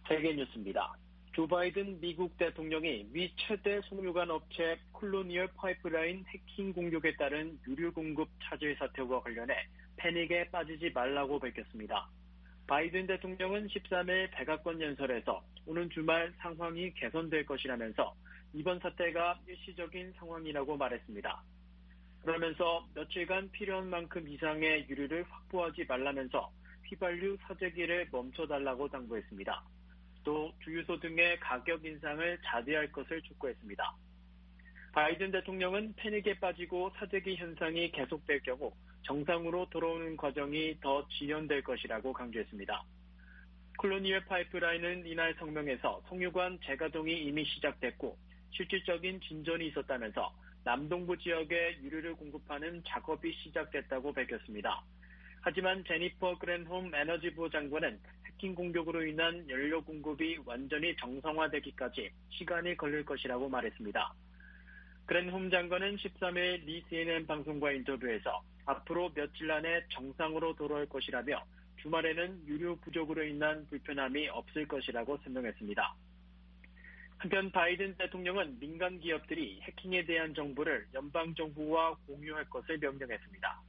세계 뉴스입니다. 조 바이든 미국 대통령이 미 최대 송유관 업체 콜로니얼 파이프라인 해킹 공격에 따른 유류 공급 차질 사태와 관련해 패닉에 빠지지 말라고 밝혔습니다. 바이든 대통령은 13일 백악관 연설에서 오는 주말 상황이 개선될 것이라면서 이번 사태가 일시적인 상황이라고 말했습니다. 그러면서 며칠간 필요한 만큼 이상의 유류를 확보하지 말라면서 휘발유 사재기를 멈춰달라고 당부했습니다. 또 주유소 등의 가격 인상을 자제할 것을 촉구했습니다. 바이든 대통령은 패닉에 빠지고 사재기 현상이 계속될 경우 정상으로 돌아오는 과정이 더 지연될 것이라고 강조했습니다. 콜로니얼 파이프라인은 이날 성명에서 송유관 재가동이 이미 시작됐고 실질적인 진전이 있었다면서 남동부 지역에 유류를 공급하는 작업이 시작됐다고 밝혔습니다. 하지만 제니퍼 그랜홈 에너지부 장관은 해킹 공격으로 인한 연료 공급이 완전히 정상화되기까지 시간이 걸릴 것이라고 말했습니다. 그랜홈 장관은 13일 미 CNN 방송과 인터뷰에서 앞으로 며칠 안에 정상으로 돌아올 것이라며 주말에는 유류 부족으로 인한 불편함이 없을 것이라고 설명했습니다. 한편 바이든 대통령은 민간 기업들이 해킹에 대한 정보를 연방정부와 공유할 것을 명령했습니다.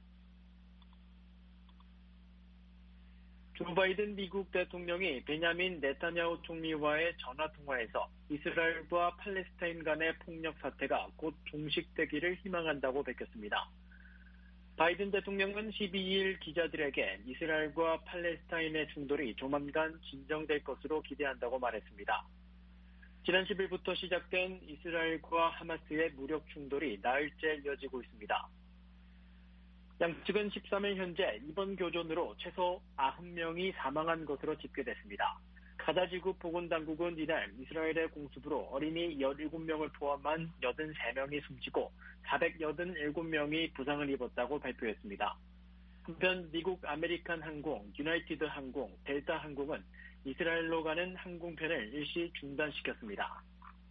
조 바이든 미국 대통령이 베냐민 네타냐후 총리와의 전화통화에서 이스라엘과 팔레스타인 간의 폭력 사태가 곧 종식되기를 희망한다고 밝혔습니다. 바이든 대통령은 12일 기자들에게 이스라엘과 팔레스타인의 충돌이 조만간 진정될 것으로 기대한다고 말했습니다. 지난 10일부터 시작된 이스라엘과 하마스의 무력 충돌이 나흘째 이어지고 있습니다. 양측은 13일 현재 이번 교전으로 최소 90명이 사망한 것으로 집계됐습니다. 가자지구 보건당국은 이날 이스라엘의 공습으로 어린이 17명을 포함한 83명이 숨지고 487명이 부상을 입었다고 발표했습니다. 한편 미국 아메리칸 항공, 유나이티드 항공, 델타 항공은 이스라엘로 가는 항공편을 일시 중단시켰습니다.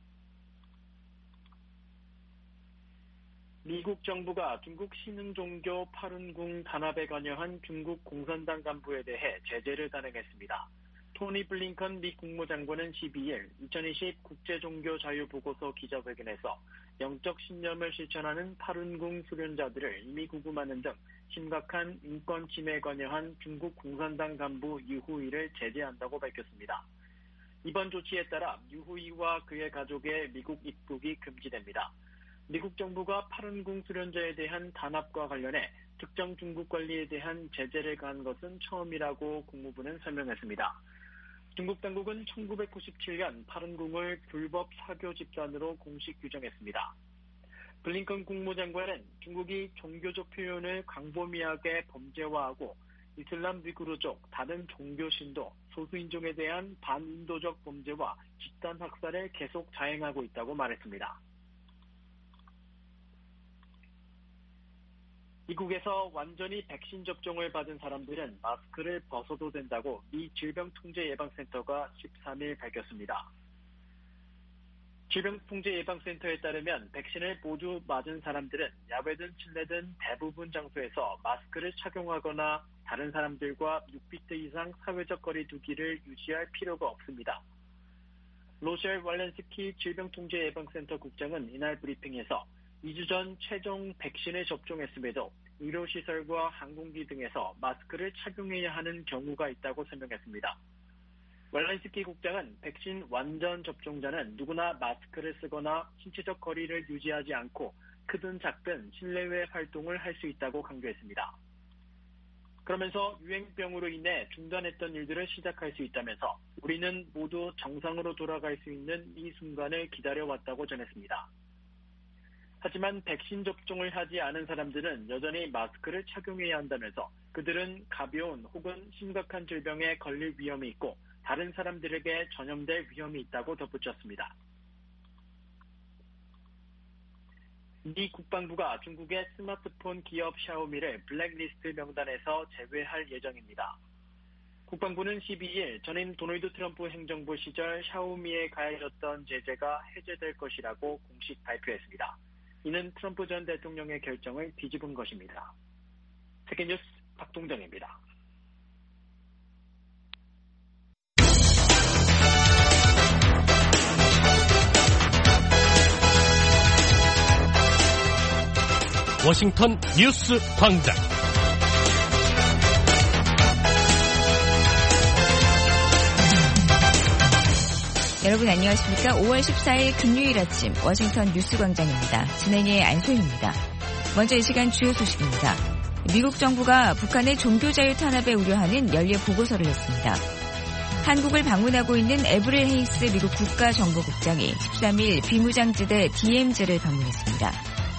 미국 정부가 중국 신흥종교 파룬궁 단합에 관여한 중국 공산당 간부에 대해 제재를 단행했습니다. 토니 블링컨 미 국무장관은 12일 2020 국제종교자유보고서 기자회견에서 영적 신념을 실천하는 파룬궁 수련자들을 이미 구금하는 등 심각한 인권 침해에 관여한 중국 공산당 간부 유후이를 제재한다고 밝혔습니다. 이번 조치에 따라 유후이와 그의 가족의 미국 입국이 금지됩니다. 미국 정부가 파룬궁 수련자에 대한 단합과 관련해 특정 중국 관리에 대한 제재를 가한 것은 처음이라고 국무부는 설명했습니다. 중국 당국은 1997년 파룬궁을 불법 사교 집단으로 공식 규정했습니다. 블링컨 국무장관은 중국이 종교적 표현을 광범위하게 범죄화하고 이슬람 위구르족, 다른 종교 신도, 소수인종에 대한 반인도적 범죄와 집단 학살을 계속 자행하고 있다고 말했습니다. 미국에서 완전히 백신 접종을 받은 사람들은 마스크를 벗어도 된다고 미 질병통제예방센터가 13일 밝혔습니다. 질병통제예방센터에 따르면 백신을 모두 맞은 사람들은 야외든 실내든 대부분 장소에서 마스크를 착용하거나 다른 사람들과 6피트 이상 사회적 거리 두기를 유지할 필요가 없습니다. 로셸 왈렌스키 질병통제예방센터 국장은 이날 브리핑에서 2주 전 최종 백신을 접종했음에도 의료시설과 항공기 등에서 마스크를 착용해야 하는 경우가 있다고 설명했습니다. 왈렌스키 국장은 백신 완전 접종자는 누구나 마스크를 쓰거나 신체적 거리를 유지하지 않고 크든 작든 실내외 활동을 할 수 있다고 강조했습니다. 그러면서 유행병으로 인해 중단했던 일들을 시작할 수 있다면서 우리는 모두 정상으로 돌아갈 수 있는 이 순간을 기다려왔다고 전했습니다. 하지만 백신 접종을 하지 않은 사람들은 여전히 마스크를 착용해야 한다면서 그들은 가벼운 혹은 심각한 질병에 걸릴 위험이 있고 다른 사람들에게 전염될 위험이 있다고 덧붙였습니다. 미 국방부가 중국의 스마트폰 기업 샤오미를 블랙리스트 명단에서 제외할 예정입니다. 국방부는 12일 전임 도널드 트럼프 행정부 시절 샤오미에 가해졌던 제재가 해제될 것이라고 공식 발표했습니다. 이는 트럼프 전 대통령의 결정을 뒤집은 것입니다. 세계뉴스 박동정입니다. 워싱턴 뉴스 광장. 여러분 안녕하십니까? 5월 14일 금요일 아침 워싱턴 뉴스 광장입니다. 진행의 안소희입니다. 먼저 이 시간 주요 소식입니다. 미국 정부가 북한의 종교자유 탄압에 우려하는 연례 보고서를 냈습니다. 한국을 방문하고 있는 에브릴 헤이스 미국 국가정보국장이 13일 비무장지대 DMZ를 방문했습니다.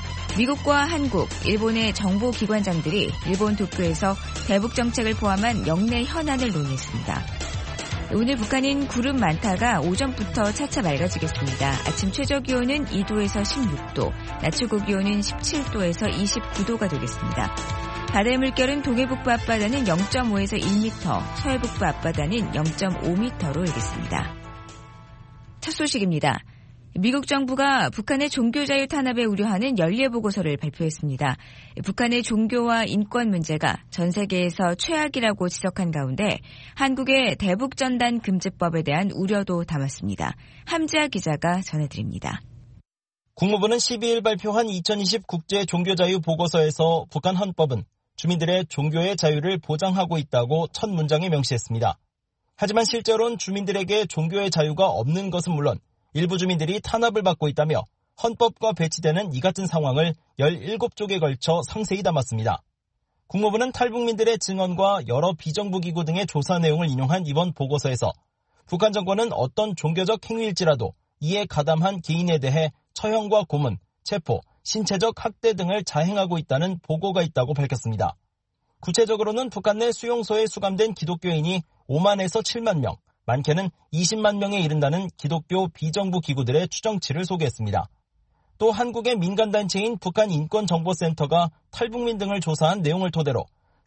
미국과 한국, 일본의 정보기관장들이 일본 도쿄에서 대북 정책을 포함한 영내 현안을 논의했습니다. 오늘 북한인 구름 많다가 오전부터 차차 맑아지겠습니다. 아침 최저기온은 2도에서 16도, 낮 최고기온은 17도에서 29도가 되겠습니다. 바다의 물결은 동해북부 앞바다는 0.5에서 1m, 서해북부 앞바다는 0.5m로 일겠습니다. 첫 소식입니다. 미국 정부가 북한의 종교자유 탄압에 우려하는 연례보고서를 발표했습니다. 북한의 종교와 인권 문제가 전 세계에서 최악이라고 지적한 가운데 한국의 대북전단 금지법에 대한 우려도 담았습니다. 함지아 기자가 전해드립니다. 국무부는 12일 발표한 2020 국제 종교자유 보고서에서 북한 헌법은 주민들의 종교의 자유를 보장하고 있다고 첫 문장에 명시했습니다. 하지만 실제로는 주민들에게 종교의 자유가 없는 것은 물론 일부 주민들이 탄압을 받고 있다며 헌법과 배치되는 이 같은 상황을 17쪽에 걸쳐 상세히 담았습니다. 국무부는 탈북민들의 증언과 여러 비정부기구 등의 조사 내용을 인용한 이번 보고서에서 북한 정권은 어떤 종교적 행위일지라도 이에 가담한 개인에 대해 처형과 고문, 체포, 신체적 학대 등을 자행하고 있다는 보고가 있다고 밝혔습니다. 구체적으로는 북한 내 수용소에 수감된 기독교인이 5만에서 7만 명, 많게는 20만 명에 이른다는 기독교 비정부 기구들의 추정치를 소개했습니다. 또 한국의 민간단체인 북한인권정보센터가 탈북민 등을 조사한 내용을 토대로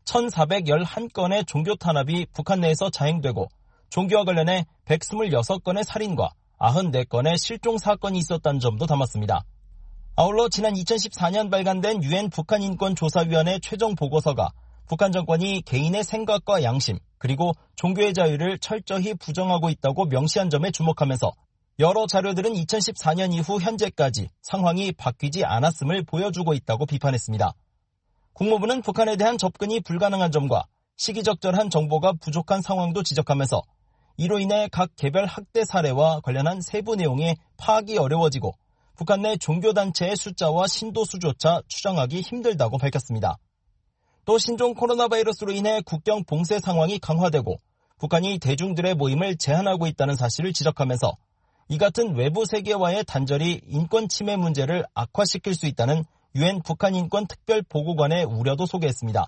1,411건의 종교 탄압이 북한 내에서 자행되고 종교와 관련해 126건의 살인과 94건의 실종 사건이 있었다는 점도 담았습니다. 아울러 지난 2014년 발간된 유엔 북한인권조사위원회 최종 보고서가 북한 정권이 개인의 생각과 양심 그리고 종교의 자유를 철저히 부정하고 있다고 명시한 점에 주목하면서 여러 자료들은 2014년 이후 현재까지 상황이 바뀌지 않았음을 보여주고 있다고 비판했습니다. 국무부는 북한에 대한 접근이 불가능한 점과 시기적절한 정보가 부족한 상황도 지적하면서 이로 인해 각 개별 학대 사례와 관련한 세부 내용이 파악이 어려워지고 북한 내 종교단체의 숫자와 신도수조차 추정하기 힘들다고 밝혔습니다. 또 신종 코로나 바이러스로 인해 국경 봉쇄 상황이 강화되고 북한이 대중들의 모임을 제한하고 있다는 사실을 지적하면서 이 같은 외부 세계와의 단절이 인권 침해 문제를 악화시킬 수 있다는 유엔 북한인권 특별보고관의 우려도 소개했습니다.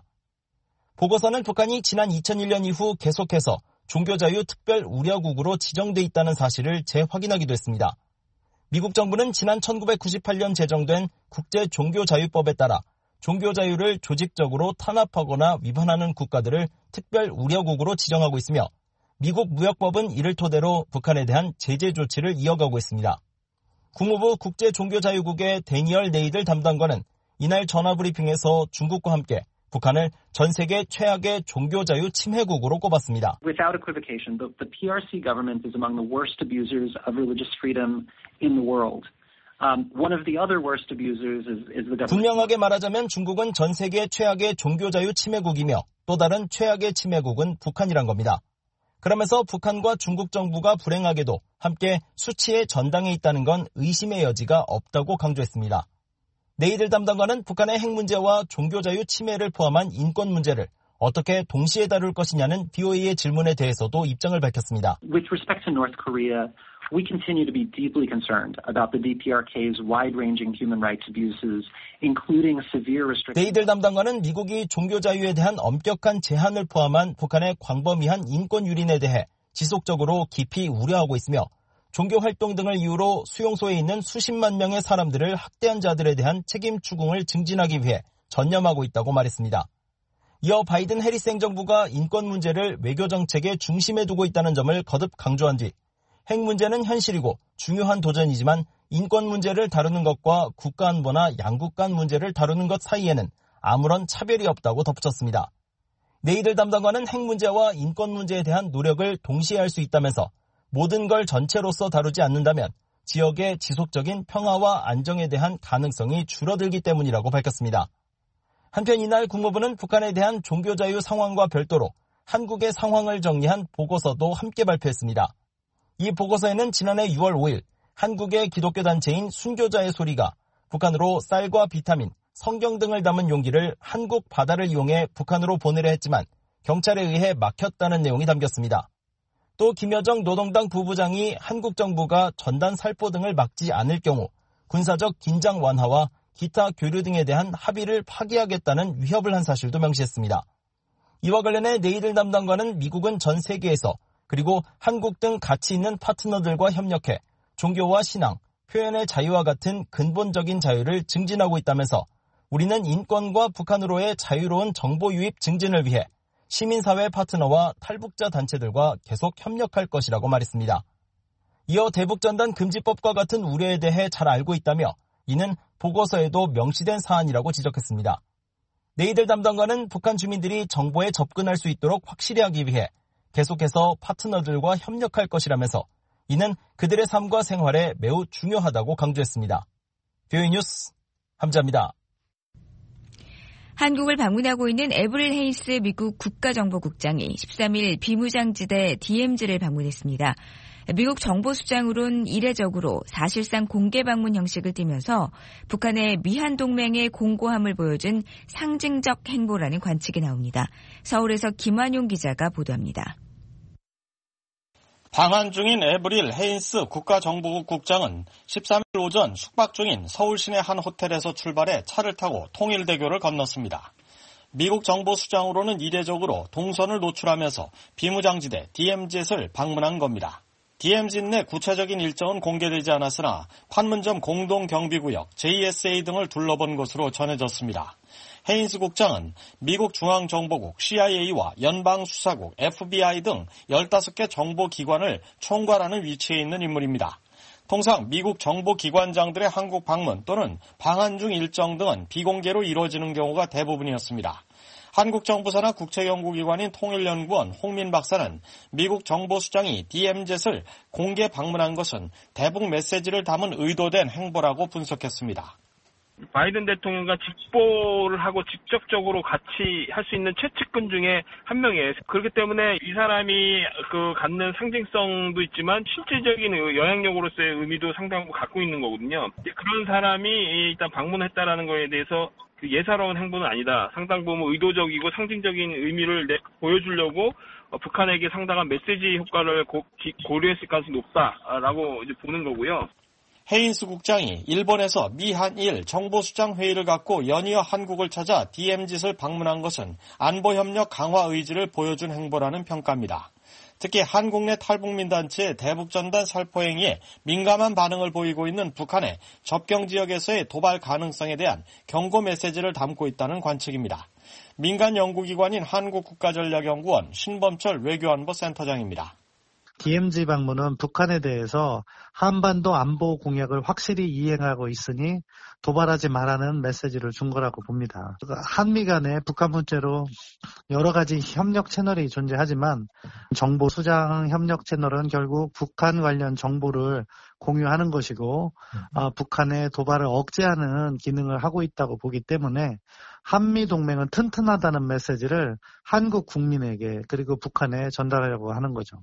보고서는 북한이 지난 2001년 이후 계속해서 종교자유 특별 우려국으로 지정돼 있다는 사실을 재확인하기도 했습니다. 미국 정부는 지난 1998년 제정된 국제종교자유법에 따라 종교자유를 조직적으로 탄압하거나 위반하는 국가들을 특별 우려국으로 지정하고 있으며 미국 무역법은 이를 토대로 북한에 대한 제재 조치를 이어가고 있습니다. 국무부 국제종교자유국의 데니얼 네이들 담당관은 이날 전화브리핑에서 중국과 함께 북한을 전 세계 최악의 종교자유 침해국으로 꼽았습니다. Without equivocation, the PRC government is among the worst abusers of religious freedom in the world. One of the other worst abusers is the government. 분명하게 말하자면 중국은 전 세계 최악의 종교자유 침해국이며 또 다른 최악의 침해국은 북한이란 겁니다. 그러면서 북한과 중국 정부가 불행하게도 함께 수치의 전당에 있다는 건 의심의 여지가 없다고 강조했습니다. 네이들 담당관은 북한의 핵 문제와 종교자유 침해를 포함한 인권 문제를 어떻게 동시에 다룰 것이냐는 BOA의 질문에 대해서도 입장을 밝혔습니다. With respect to North Korea, we continue to be deeply concerned about the DPRK's wide-ranging human rights abuses, including severe restrictions. 네이들 담당관은 미국이 종교자유에 대한 엄격한 제한을 포함한 북한의 광범위한 인권 유린에 대해 지속적으로 깊이 우려하고 있으며 종교 활동 등을 이유로 수용소에 있는 수십만 명의 사람들을 학대한 자들에 대한 책임 추궁을 증진하기 위해 전념하고 있다고 말했습니다. 이어 바이든 해리스 행정부가 인권 문제를 외교 정책의 중심에 두고 있다는 점을 거듭 강조한 뒤 핵 문제는 현실이고 중요한 도전이지만 인권 문제를 다루는 것과 국가안보나 양국 간 문제를 다루는 것 사이에는 아무런 차별이 없다고 덧붙였습니다. 네이들 담당관은 핵 문제와 인권 문제에 대한 노력을 동시에 할 수 있다면서 모든 걸 전체로서 다루지 않는다면 지역의 지속적인 평화와 안정에 대한 가능성이 줄어들기 때문이라고 밝혔습니다. 한편 이날 국무부는 북한에 대한 종교자유 상황과 별도로 한국의 상황을 정리한 보고서도 함께 발표했습니다. 이 보고서에는 지난해 6월 5일 한국의 기독교 단체인 순교자의 소리가 북한으로 쌀과 비타민, 성경 등을 담은 용기를 한국 바다를 이용해 북한으로 보내려 했지만 경찰에 의해 막혔다는 내용이 담겼습니다. 또 김여정 노동당 부부장이 한국 정부가 전단 살포 등을 막지 않을 경우 군사적 긴장 완화와 기타 교류 등에 대한 합의를 파기하겠다는 위협을 한 사실도 명시했습니다. 이와 관련해 네이들 담당관은 미국은 전 세계에서 그리고 한국 등 가치 있는 파트너들과 협력해 종교와 신앙, 표현의 자유와 같은 근본적인 자유를 증진하고 있다면서 우리는 인권과 북한으로의 자유로운 정보 유입 증진을 위해 시민사회 파트너와 탈북자 단체들과 계속 협력할 것이라고 말했습니다. 이어 대북전단 금지법과 같은 우려에 대해 잘 알고 있다며 이는 보고서에도 명시된 사안이라고 지적했습니다. 네이들 담당관은 북한 주민들이 정보에 접근할 수 있도록 확실히 하기 위해 계속해서 파트너들과 협력할 것이라면서 이는 그들의 삶과 생활에 매우 중요하다고 강조했습니다. 뷰이 뉴스 함자입니다. 한국을 방문하고 있는 에브릴 헤인스 미국 국가정보국장이 13일 비무장지대 DMZ를 방문했습니다. 미국 정보수장으론 이례적으로 사실상 공개 방문 형식을 띠면서 북한의 미한동맹의 공고함을 보여준 상징적 행보라는 관측이 나옵니다. 서울에서 김환용 기자가 보도합니다. 방한 중인 에브릴 헤인스 국가정보국 국장은 13일 오전 숙박 중인 서울 시내 한 호텔에서 출발해 차를 타고 통일대교를 건넜습니다. 미국 정보수장으로는 이례적으로 동선을 노출하면서 비무장지대 DMZ를 방문한 겁니다. DMZ 내 구체적인 일정은 공개되지 않았으나 판문점 공동경비구역 JSA 등을 둘러본 것으로 전해졌습니다. 헤인스 국장은 미국 중앙정보국 CIA와 연방수사국 FBI 등 15개 정보기관을 총괄하는 위치에 있는 인물입니다. 통상 미국 정보기관장들의 한국 방문 또는 방한 중 일정 등은 비공개로 이루어지는 경우가 대부분이었습니다. 한국 정부사나 국제연구기관인 통일연구원 홍민 박사는 미국 정보수장이 DMZ를 공개 방문한 것은 대북 메시지를 담은 의도된 행보라고 분석했습니다. 바이든 대통령과 직보를 하고 직접적으로 같이 할 수 있는 최측근 중에 한 명이에요. 그렇기 때문에 이 사람이 갖는 상징성도 있지만 실질적인 영향력으로서의 의미도 상당히 갖고 있는 거거든요. 그런 사람이 일단 방문했다라는 거에 대해서 예사로운 행보는 아니다. 상당 부분 의도적이고 상징적인 의미를 보여주려고 북한에게 상당한 메시지 효과를 고려했을 가능성이 높다라고 이제 보는 거고요. 헤인스 국장이 일본에서 미한일 정보수장 회의를 갖고 연이어 한국을 찾아 DMZ를 방문한 것은 안보협력 강화 의지를 보여준 행보라는 평가입니다. 특히 한국 내 탈북민 단체의 대북전단 살포 행위에 민감한 반응을 보이고 있는 북한의 접경 지역에서의 도발 가능성에 대한 경고 메시지를 담고 있다는 관측입니다. 민간 연구기관인 한국국가전략연구원 신범철 외교안보 센터장입니다. DMZ 방문은 북한에 대해서 한반도 안보 공약을 확실히 이행하고 있으니 도발하지 말라는 메시지를 준 거라고 봅니다. 한미 간에 북한 문제로 여러 가지 협력 채널이 존재하지만 정보 수장 협력 채널은 결국 북한 관련 정보를 공유하는 것이고 북한의 도발을 억제하는 기능을 하고 있다고 보기 때문에 한미 동맹은 튼튼하다는 메시지를 한국 국민에게 그리고 북한에 전달하려고 하는 거죠.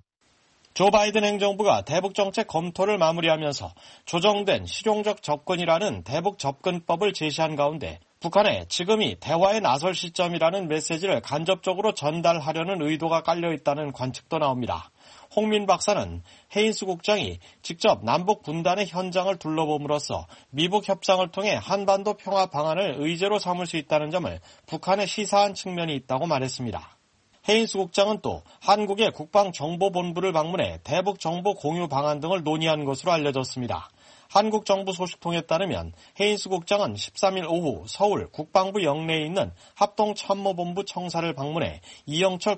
조 바이든 행정부가 대북 정책 검토를 마무리하면서 조정된 실용적 접근이라는 대북 접근법을 제시한 가운데 북한에 지금이 대화에 나설 시점이라는 메시지를 간접적으로 전달하려는 의도가 깔려 있다는 관측도 나옵니다. 홍민 박사는 헤인스 국장이 직접 남북 분단의 현장을 둘러봄으로써 미북 협상을 통해 한반도 평화 방안을 의제로 삼을 수 있다는 점을 북한에 시사한 측면이 있다고 말했습니다. 헤인스 국장은 또 한국의 국방정보본부를 방문해 대북 정보 공유 방안 등을 논의한 것으로 알려졌습니다. 한국 정부 소식통에 따르면 헤인스 국장은 13일 오후 서울 국방부 영내에 있는 합동참모본부 청사를 방문해 이영철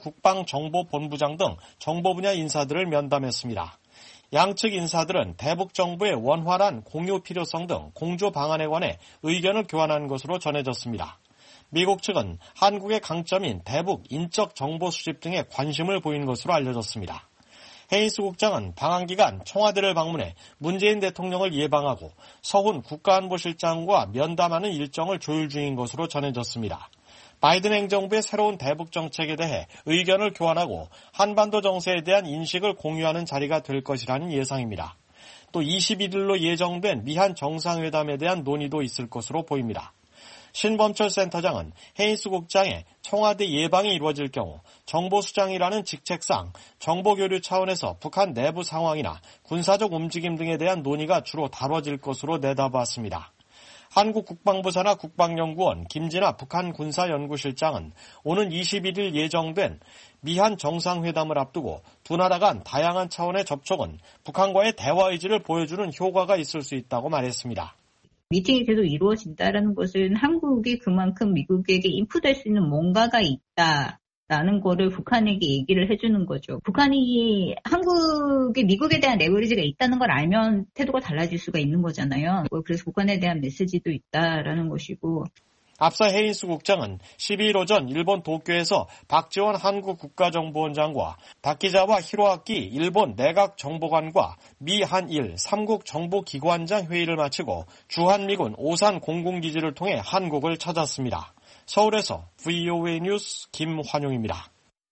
국방정보본부장 등 정보 분야 인사들을 면담했습니다. 양측 인사들은 대북 정부의 원활한 공유 필요성 등 공조 방안에 관해 의견을 교환한 것으로 전해졌습니다. 미국 측은 한국의 강점인 대북 인적 정보 수집 등에 관심을 보인 것으로 알려졌습니다. 헤인스 국장은 방한 기간 청와대를 방문해 문재인 대통령을 예방하고 서훈 국가안보실장과 면담하는 일정을 조율 중인 것으로 전해졌습니다. 바이든 행정부의 새로운 대북 정책에 대해 의견을 교환하고 한반도 정세에 대한 인식을 공유하는 자리가 될 것이라는 예상입니다. 또 21일로 예정된 미한 정상회담에 대한 논의도 있을 것으로 보입니다. 신범철 센터장은 헤인스 국장의 청와대 예방이 이루어질 경우 정보수장이라는 직책상 정보교류 차원에서 북한 내부 상황이나 군사적 움직임 등에 대한 논의가 주로 다뤄질 것으로 내다봤습니다. 한국 국방부 산하 국방연구원 김진아 북한 군사연구실장은 오는 21일 예정된 미한 정상회담을 앞두고 두 나라 간 다양한 차원의 접촉은 북한과의 대화 의지를 보여주는 효과가 있을 수 있다고 말했습니다. 미팅이 계속 이루어진다는 것은 한국이 그만큼 미국에게 인풋할 수 있는 뭔가가 있다라는 거를 북한에게 얘기를 해주는 거죠. 북한이 한국이 미국에 대한 레버리지가 있다는 걸 알면 태도가 달라질 수가 있는 거잖아요. 그래서 북한에 대한 메시지도 있다라는 것이고. 앞서 헤인스 국장은 12일 오전 일본 도쿄에서 박지원 한국 국가정보원장과 다키자와 히로아키 일본 내각정보관과 미한일 3국 정보기관장 회의를 마치고 주한미군 오산 공군기지를 통해 한국을 찾았습니다. 서울에서 VOA 뉴스 김환용입니다.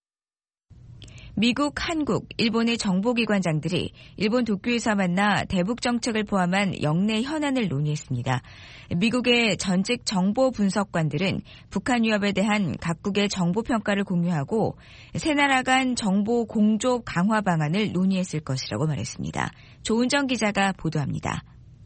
미국, 한국, 일본의 정보기관장들이 일본 도쿄에서 만나 대북 정책을 포함한 영내 현안을 논의했습니다. 미국의 전직 정보 분석관들은 북한 위협에 대한 각국의 정보 평가를 공유하고 세 나라 간 정보 공조 강화 방안을 논의했을 것이라고 말했습니다. 조은정 기자가 보도합니다.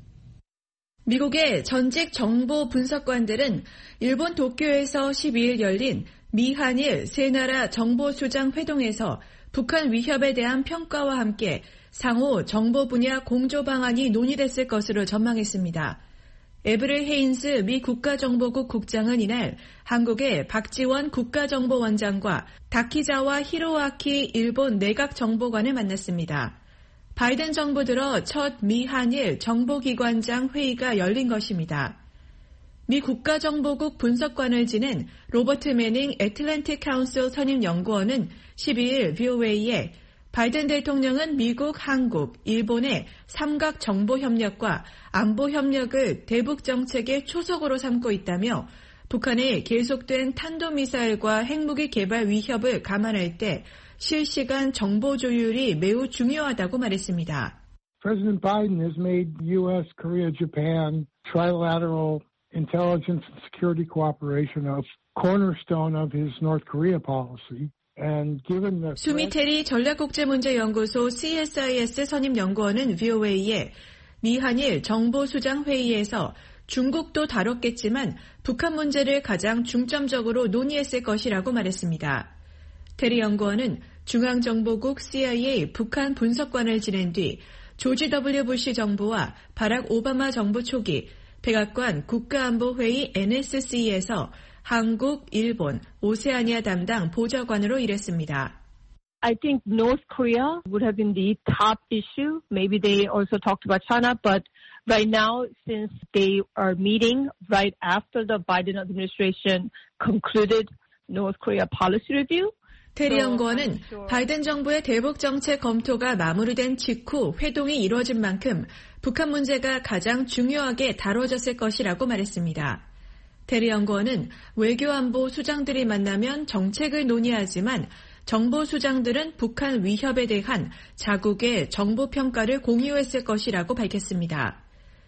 미국의 전직 정보 분석관들은 일본 도쿄에서 12일 열린 미한일 세 나라 정보수장 회동에서 북한 위협에 대한 평가와 함께 상호 정보 분야 공조 방안이 논의됐을 것으로 전망했습니다. 에브릴 헤인스 미 국가정보국 국장은 이날 한국의 박지원 국가정보원장과 다키자와 히로아키 일본 내각정보관을 만났습니다. 바이든 정부 들어 첫 미한일 정보기관장 회의가 열린 것입니다. 미 국가정보국 분석관을 지낸 로버트 매닝 애틀랜틱 카운슬 선임연구원은 12일 VOA에 바이든 대통령은 미국, 한국, 일본의 삼각 정보협력과 안보협력을 대북 정책의 초석으로 삼고 있다며 북한의 계속된 탄도미사일과 핵무기 개발 위협을 감안할 때 실시간 정보 조율이 매우 중요하다고 말했습니다. President Biden has made U.S., Korea, Japan trilateral intelligence and security cooperation a cornerstone of his North Korea policy. 수미테리 전략국제문제연구소 CSIS 선임연구원은 VOA에 미한일 정보수장회의에서 중국도 다뤘겠지만 북한 문제를 가장 중점적으로 논의했을 것이라고 말했습니다. 테리 연구원은 중앙정보국 CIA 북한 분석관을 지낸 뒤 조지 W. 부시 정부와 바락 오바마 정부 초기 백악관 국가안보회의 NSC에서 한국, 일본, 오세아니아 담당 보좌관으로 일했습니다. I think North Korea would have been the top issue. Maybe they also talked about China, but right now, since they are meeting right after the Biden administration concluded North Korea policy review, 테리 연구원은 바이든 정부의 대북 정책 검토가 마무리된 직후 회동이 이루어진 만큼 북한 문제가 가장 중요하게 다뤄졌을 것이라고 말했습니다. 테리 연구원은 외교안보 수장들이 만나면 정책을 논의하지만 정보 수장들은 북한 위협에 대한 자국의 정보평가를 공유했을 것이라고 밝혔습니다.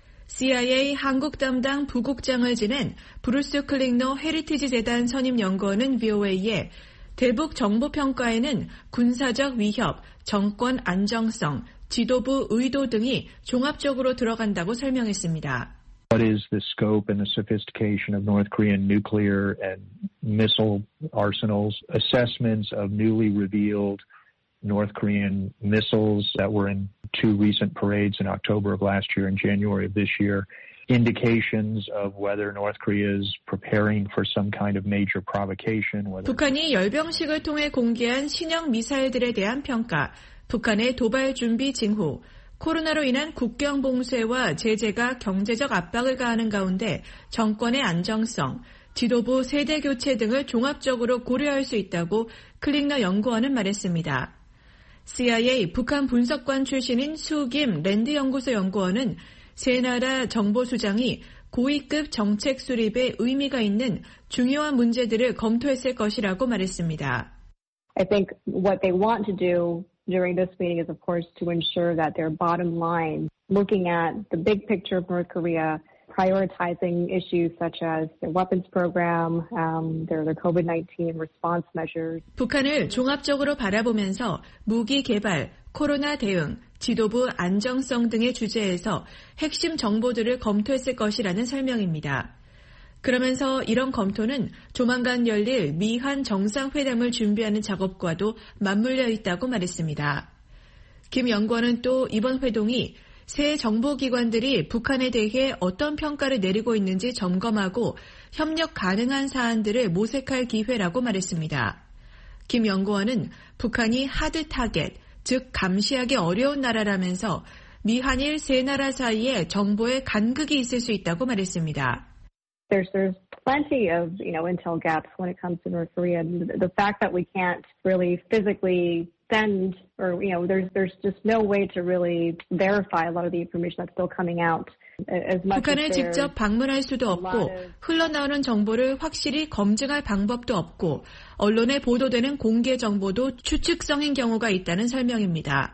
CIA 한국 담당 부국장을 지낸 브루스 클링너 헤리티지 재단 선임연구원은 VOA에 대북 정보평가에는 군사적 위협, 정권 안정성, 지도부 의도 등이 종합적으로 들어간다고 설명했습니다. What is the scope and the sophistication of North Korean nuclear and missile arsenals, assessments of newly revealed North Korean missiles that were in two recent parades in October of last year and January of this year, indications of whether North Korea is preparing for some kind of major provocation. 북한이 열병식을 통해 공개한 신형 미사일들에 대한 평가, 북한의 도발 준비 징후, 코로나로 인한 국경 봉쇄와 제재가 경제적 압박을 가하는 가운데 정권의 안정성, 지도부 세대 교체 등을 종합적으로 고려할 수 있다고 클링너 연구원은 말했습니다. CIA 북한 분석관 출신인 수김 랜드 연구소 연구원은 세 나라 정보수장이 고위급 정책 수립에 의미가 있는 중요한 문제들을 검토했을 것이라고 말했습니다. I think what they want to do during this meeting is, of course, to ensure that their bottom line, looking at the big picture of North Korea, prioritizing issues such as their weapons program, their COVID-19 response measures. 북한을 종합적으로 바라보면서 무기 개발, 코로나 대응, 지도부 안정성 등의 주제에서 핵심 정보들을 검토했을 것이라는 설명입니다. 그러면서 이런 검토는 조만간 열릴 미한 정상회담을 준비하는 작업과도 맞물려 있다고 말했습니다. 김 연구원은 또 이번 회동이 새 정보기관들이 북한에 대해 어떤 평가를 내리고 있는지 점검하고 협력 가능한 사안들을 모색할 기회라고 말했습니다. 김 연구원은 북한이 하드 타겟, 즉 감시하기 어려운 나라라면서 미한일 세 나라 사이에 정보의 간극이 있을 수 있다고 말했습니다. There's plenty of, intel gaps when it comes to North Korea. The fact that we can't really physically send or, there's just no way to really verify a lot of the information that's still coming out. 북한을 직접 방문할 수도 없고 흘러나오는 정보를 확실히 검증할 방법도 없고 언론에 보도되는 공개 정보도 추측성인 경우가 있다는 설명입니다.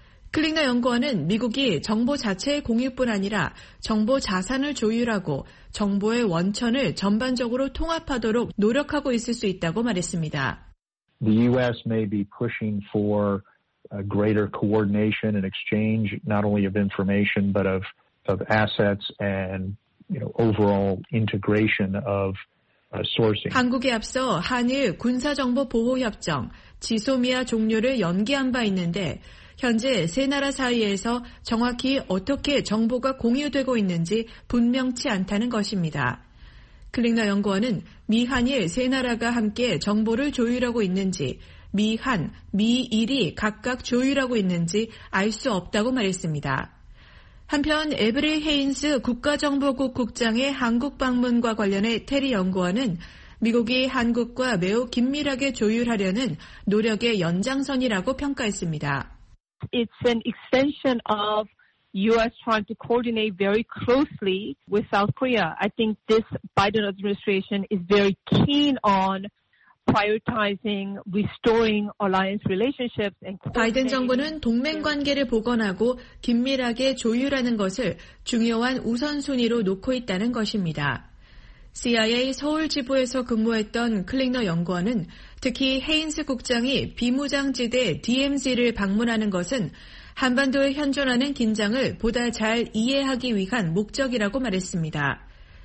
클링너 연구원은 미국이 정보 자체의 공유뿐 아니라 정보 자산을 조율하고 정보의 원천을 전반적으로 통합하도록 노력하고 있을 수 있다고 말했습니다. The U.S. may be pushing for a greater coordination and exchange not only of information but of assets and overall integration of sourcing. 한국에 앞서 한일 군사정보보호협정, 지소미아 종료를 연기한 바 있는데 현재 세 나라 사이에서 정확히 어떻게 정보가 공유되고 있는지 분명치 않다는 것입니다. 클링너 연구원은 미한일 세 나라가 함께 정보를 조율하고 있는지 미한, 미일이 각각 조율하고 있는지 알 수 없다고 말했습니다. 한편 에브리 헤인스 국가정보국 국장의 한국 방문과 관련해 테리 연구원은 미국이 한국과 매우 긴밀하게 조율하려는 노력의 연장선이라고 평가했습니다. It's an extension of U.S. trying to coordinate very closely with South Korea. I think this Biden administration is very keen on prioritizing restoring alliance relationships and 바이든 정부는 동맹 관계를 복원하고 긴밀하게 조율하는 것을 중요한 우선순위로 놓고 있다는 것입니다. CIA 서울 지부에서 근무했던 클링너 연구원은 특히 헤인스 국장이 비무장지대 DMZ를 방문하는 것은 한반도에 현존하는 긴장을 보다 잘 이해하기 위한 목적이라고 말했습니다.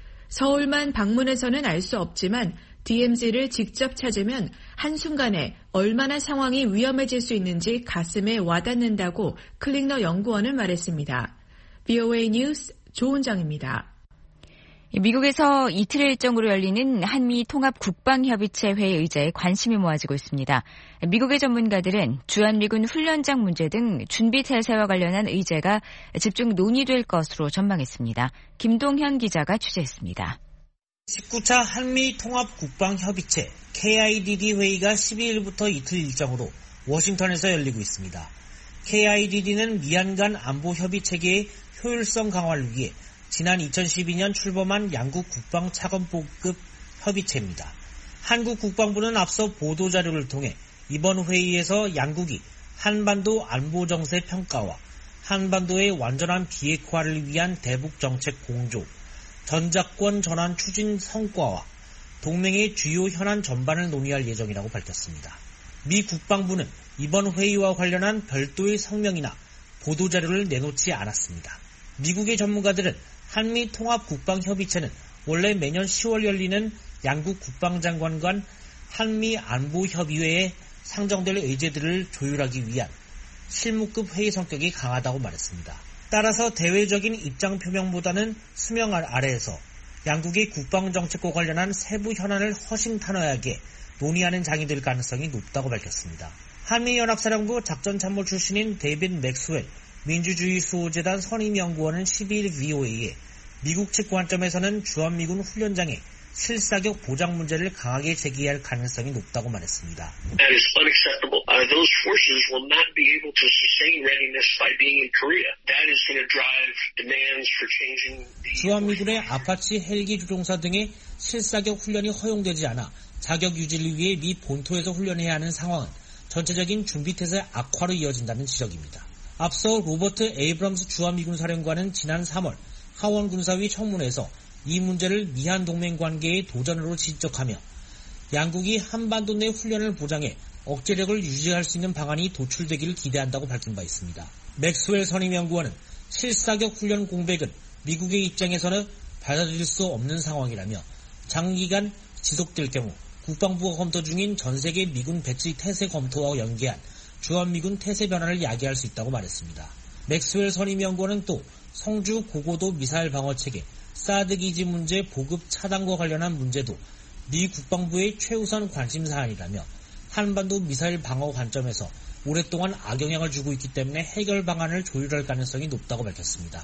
서울만 방문해서는 알 수 없지만 DMZ를 직접 찾으면 한순간에 얼마나 상황이 위험해질 수 있는지 가슴에 와닿는다고 클링너 연구원은 말했습니다. VOA 뉴스 조은정입니다. 미국에서 이틀 일정으로 열리는 한미 통합 국방협의체 회의 의제에 관심이 모아지고 있습니다. 미국의 전문가들은 주한미군 훈련장 문제 등 준비 태세와 관련한 의제가 집중 논의될 것으로 전망했습니다. 김동현 기자가 취재했습니다. 19차 한미 통합 국방협의체 KIDD 회의가 12일부터 이틀 일정으로 워싱턴에서 열리고 있습니다. KIDD는 미한 간 안보 협의 체계의 효율성 강화를 위해 지난 2012년 출범한 양국 국방 차관보급 협의체입니다. 한국 국방부는 앞서 보도자료를 통해 이번 회의에서 양국이 한반도 안보 정세 평가와 한반도의 완전한 비핵화를 위한 대북 정책 공조, 전작권 전환 추진 성과와 동맹의 주요 현안 전반을 논의할 예정이라고 밝혔습니다. 미 국방부는 이번 회의와 관련한 별도의 성명이나 보도자료를 내놓지 않았습니다. 미국의 전문가들은 한미 통합 국방협의체는 원래 매년 10월 열리는 양국 국방장관 간 한미 안보협의회에 상정될 의제들을 조율하기 위한 실무급 회의 성격이 강하다고 말했습니다. 따라서 대외적인 입장 표명보다는 수명 아래에서 양국의 국방정책과 관련한 세부 현안을 허심탄회하게 논의하는 장이 될 가능성이 높다고 밝혔습니다. 한미연합사령부 작전참모 출신인 데이빗 맥스웰 민주주의수호재단 선임연구원은 12일 VOA에 미국 측 관점에서는 주한미군 훈련장의 실사격 보장 문제를 강하게 제기할 가능성이 높다고 말했습니다. That is unacceptable. Those forces will not be able to sustain readiness this by being in Korea. That is going to drive demands for changing the... 주한미군의 아파치 헬기 조종사 등의 실사격 훈련이 허용되지 않아 자격 유지를 위해 미 본토에서 훈련해야 하는 상황은 전체적인 준비태세 악화로 이어진다는 지적입니다. 앞서 로버트 에이브럼스 주한미군 사령관은 지난 3월 하원 군사위 청문회에서 이 문제를 미한 동맹 관계의 도전으로 지적하며 양국이 한반도 내 훈련을 보장해 억제력을 유지할 수 있는 방안이 도출되기를 기대한다고 밝힌 바 있습니다. 맥스웰 선임연구원은 실사격 훈련 공백은 미국의 입장에서는 받아들일 수 없는 상황이라며 장기간 지속될 경우 국방부가 검토 중인 전세계 미군 배치 태세 검토와 연계한 주한미군 태세 변화를 야기할 수 있다고 말했습니다. 맥스웰 선임연구원은 또 성주 고고도 미사일 방어체계 사드 기지 문제 보급 차단과 관련한 문제도 미 국방부의 최우선 관심 사안이라며 한반도 미사일 방어 관점에서 오랫동안 악영향을 주고 있기 때문에 해결 방안을 조율할 가능성이 높다고 밝혔습니다.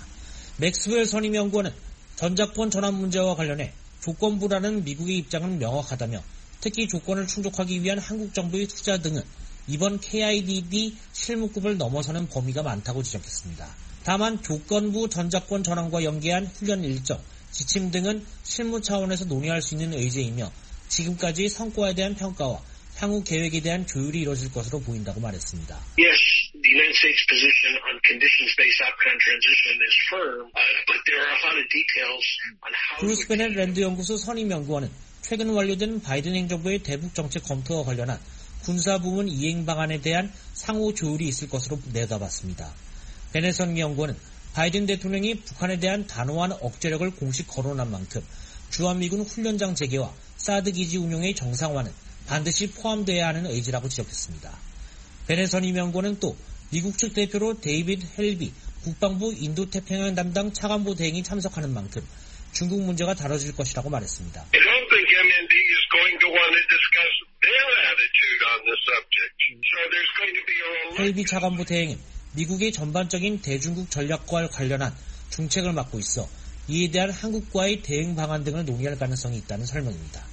맥스웰 선임연구원은 전작권 전환 문제와 관련해 조건부라는 미국의 입장은 명확하다며 특히 조건을 충족하기 위한 한국 정부의 투자 등은 이번 KIDD 실무급을 넘어서는 범위가 많다고 지적했습니다. 다만 조건부 전작권 전환과 연계한 훈련 일정, 지침 등은 실무 차원에서 논의할 수 있는 의제이며 지금까지 성과에 대한 평가와 향후 계획에 대한 조율이 이뤄질 것으로 보인다고 말했습니다. Yes, the United States position on conditions-based Afghan transition is firm, but there are a lot of details on how... 브루스 베넷 랜드 연구소 선임연구원은 최근 완료된 바이든 행정부의 대북 정책 검토와 관련한 군사부문 이행 방안에 대한 상호 조율이 있을 것으로 내다봤습니다. 베넷 선임연구원은 바이든 대통령이 북한에 대한 단호한 억제력을 공식 거론한 만큼 주한미군 훈련장 재개와 사드 기지 운용의 정상화는 반드시 포함돼야 하는 의지라고 지적했습니다. 베넷 선임연구원은 또 미국 측 대표로 데이비드 헬비 국방부 인도태평양 담당 차관보 대행이 참석하는 만큼 중국 문제가 다뤄질 것이라고 말했습니다. I don't think MND is going to want to discuss their attitude on this subject. So there's going to be a... 헬비 차관보 대행은 미국의 전반적인 대중국 전략과 관련한 중책을 맡고 있어 이에 대한 한국과의 대응 방안 등을 논의할 가능성이 있다는 설명입니다.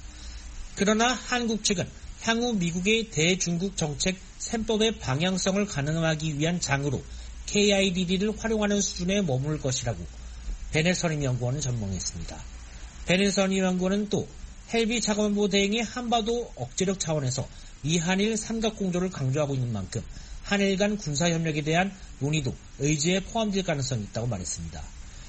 그러나 한국 측은 향후 미국의 대중국 정책 셈법의 방향성을 가늠하기 위한 장으로 KIDD를 활용하는 수준에 머물 것이라고 베넷 선임연구원은 전망했습니다. 베넷 선임연구원은 또 헬비 차관보 대행이 한반도 억제력 차원에서 미한일 삼각공조를 강조하고 있는 만큼 한일 간 군사협력에 대한 논의도 의지에 포함될 가능성이 있다고 말했습니다.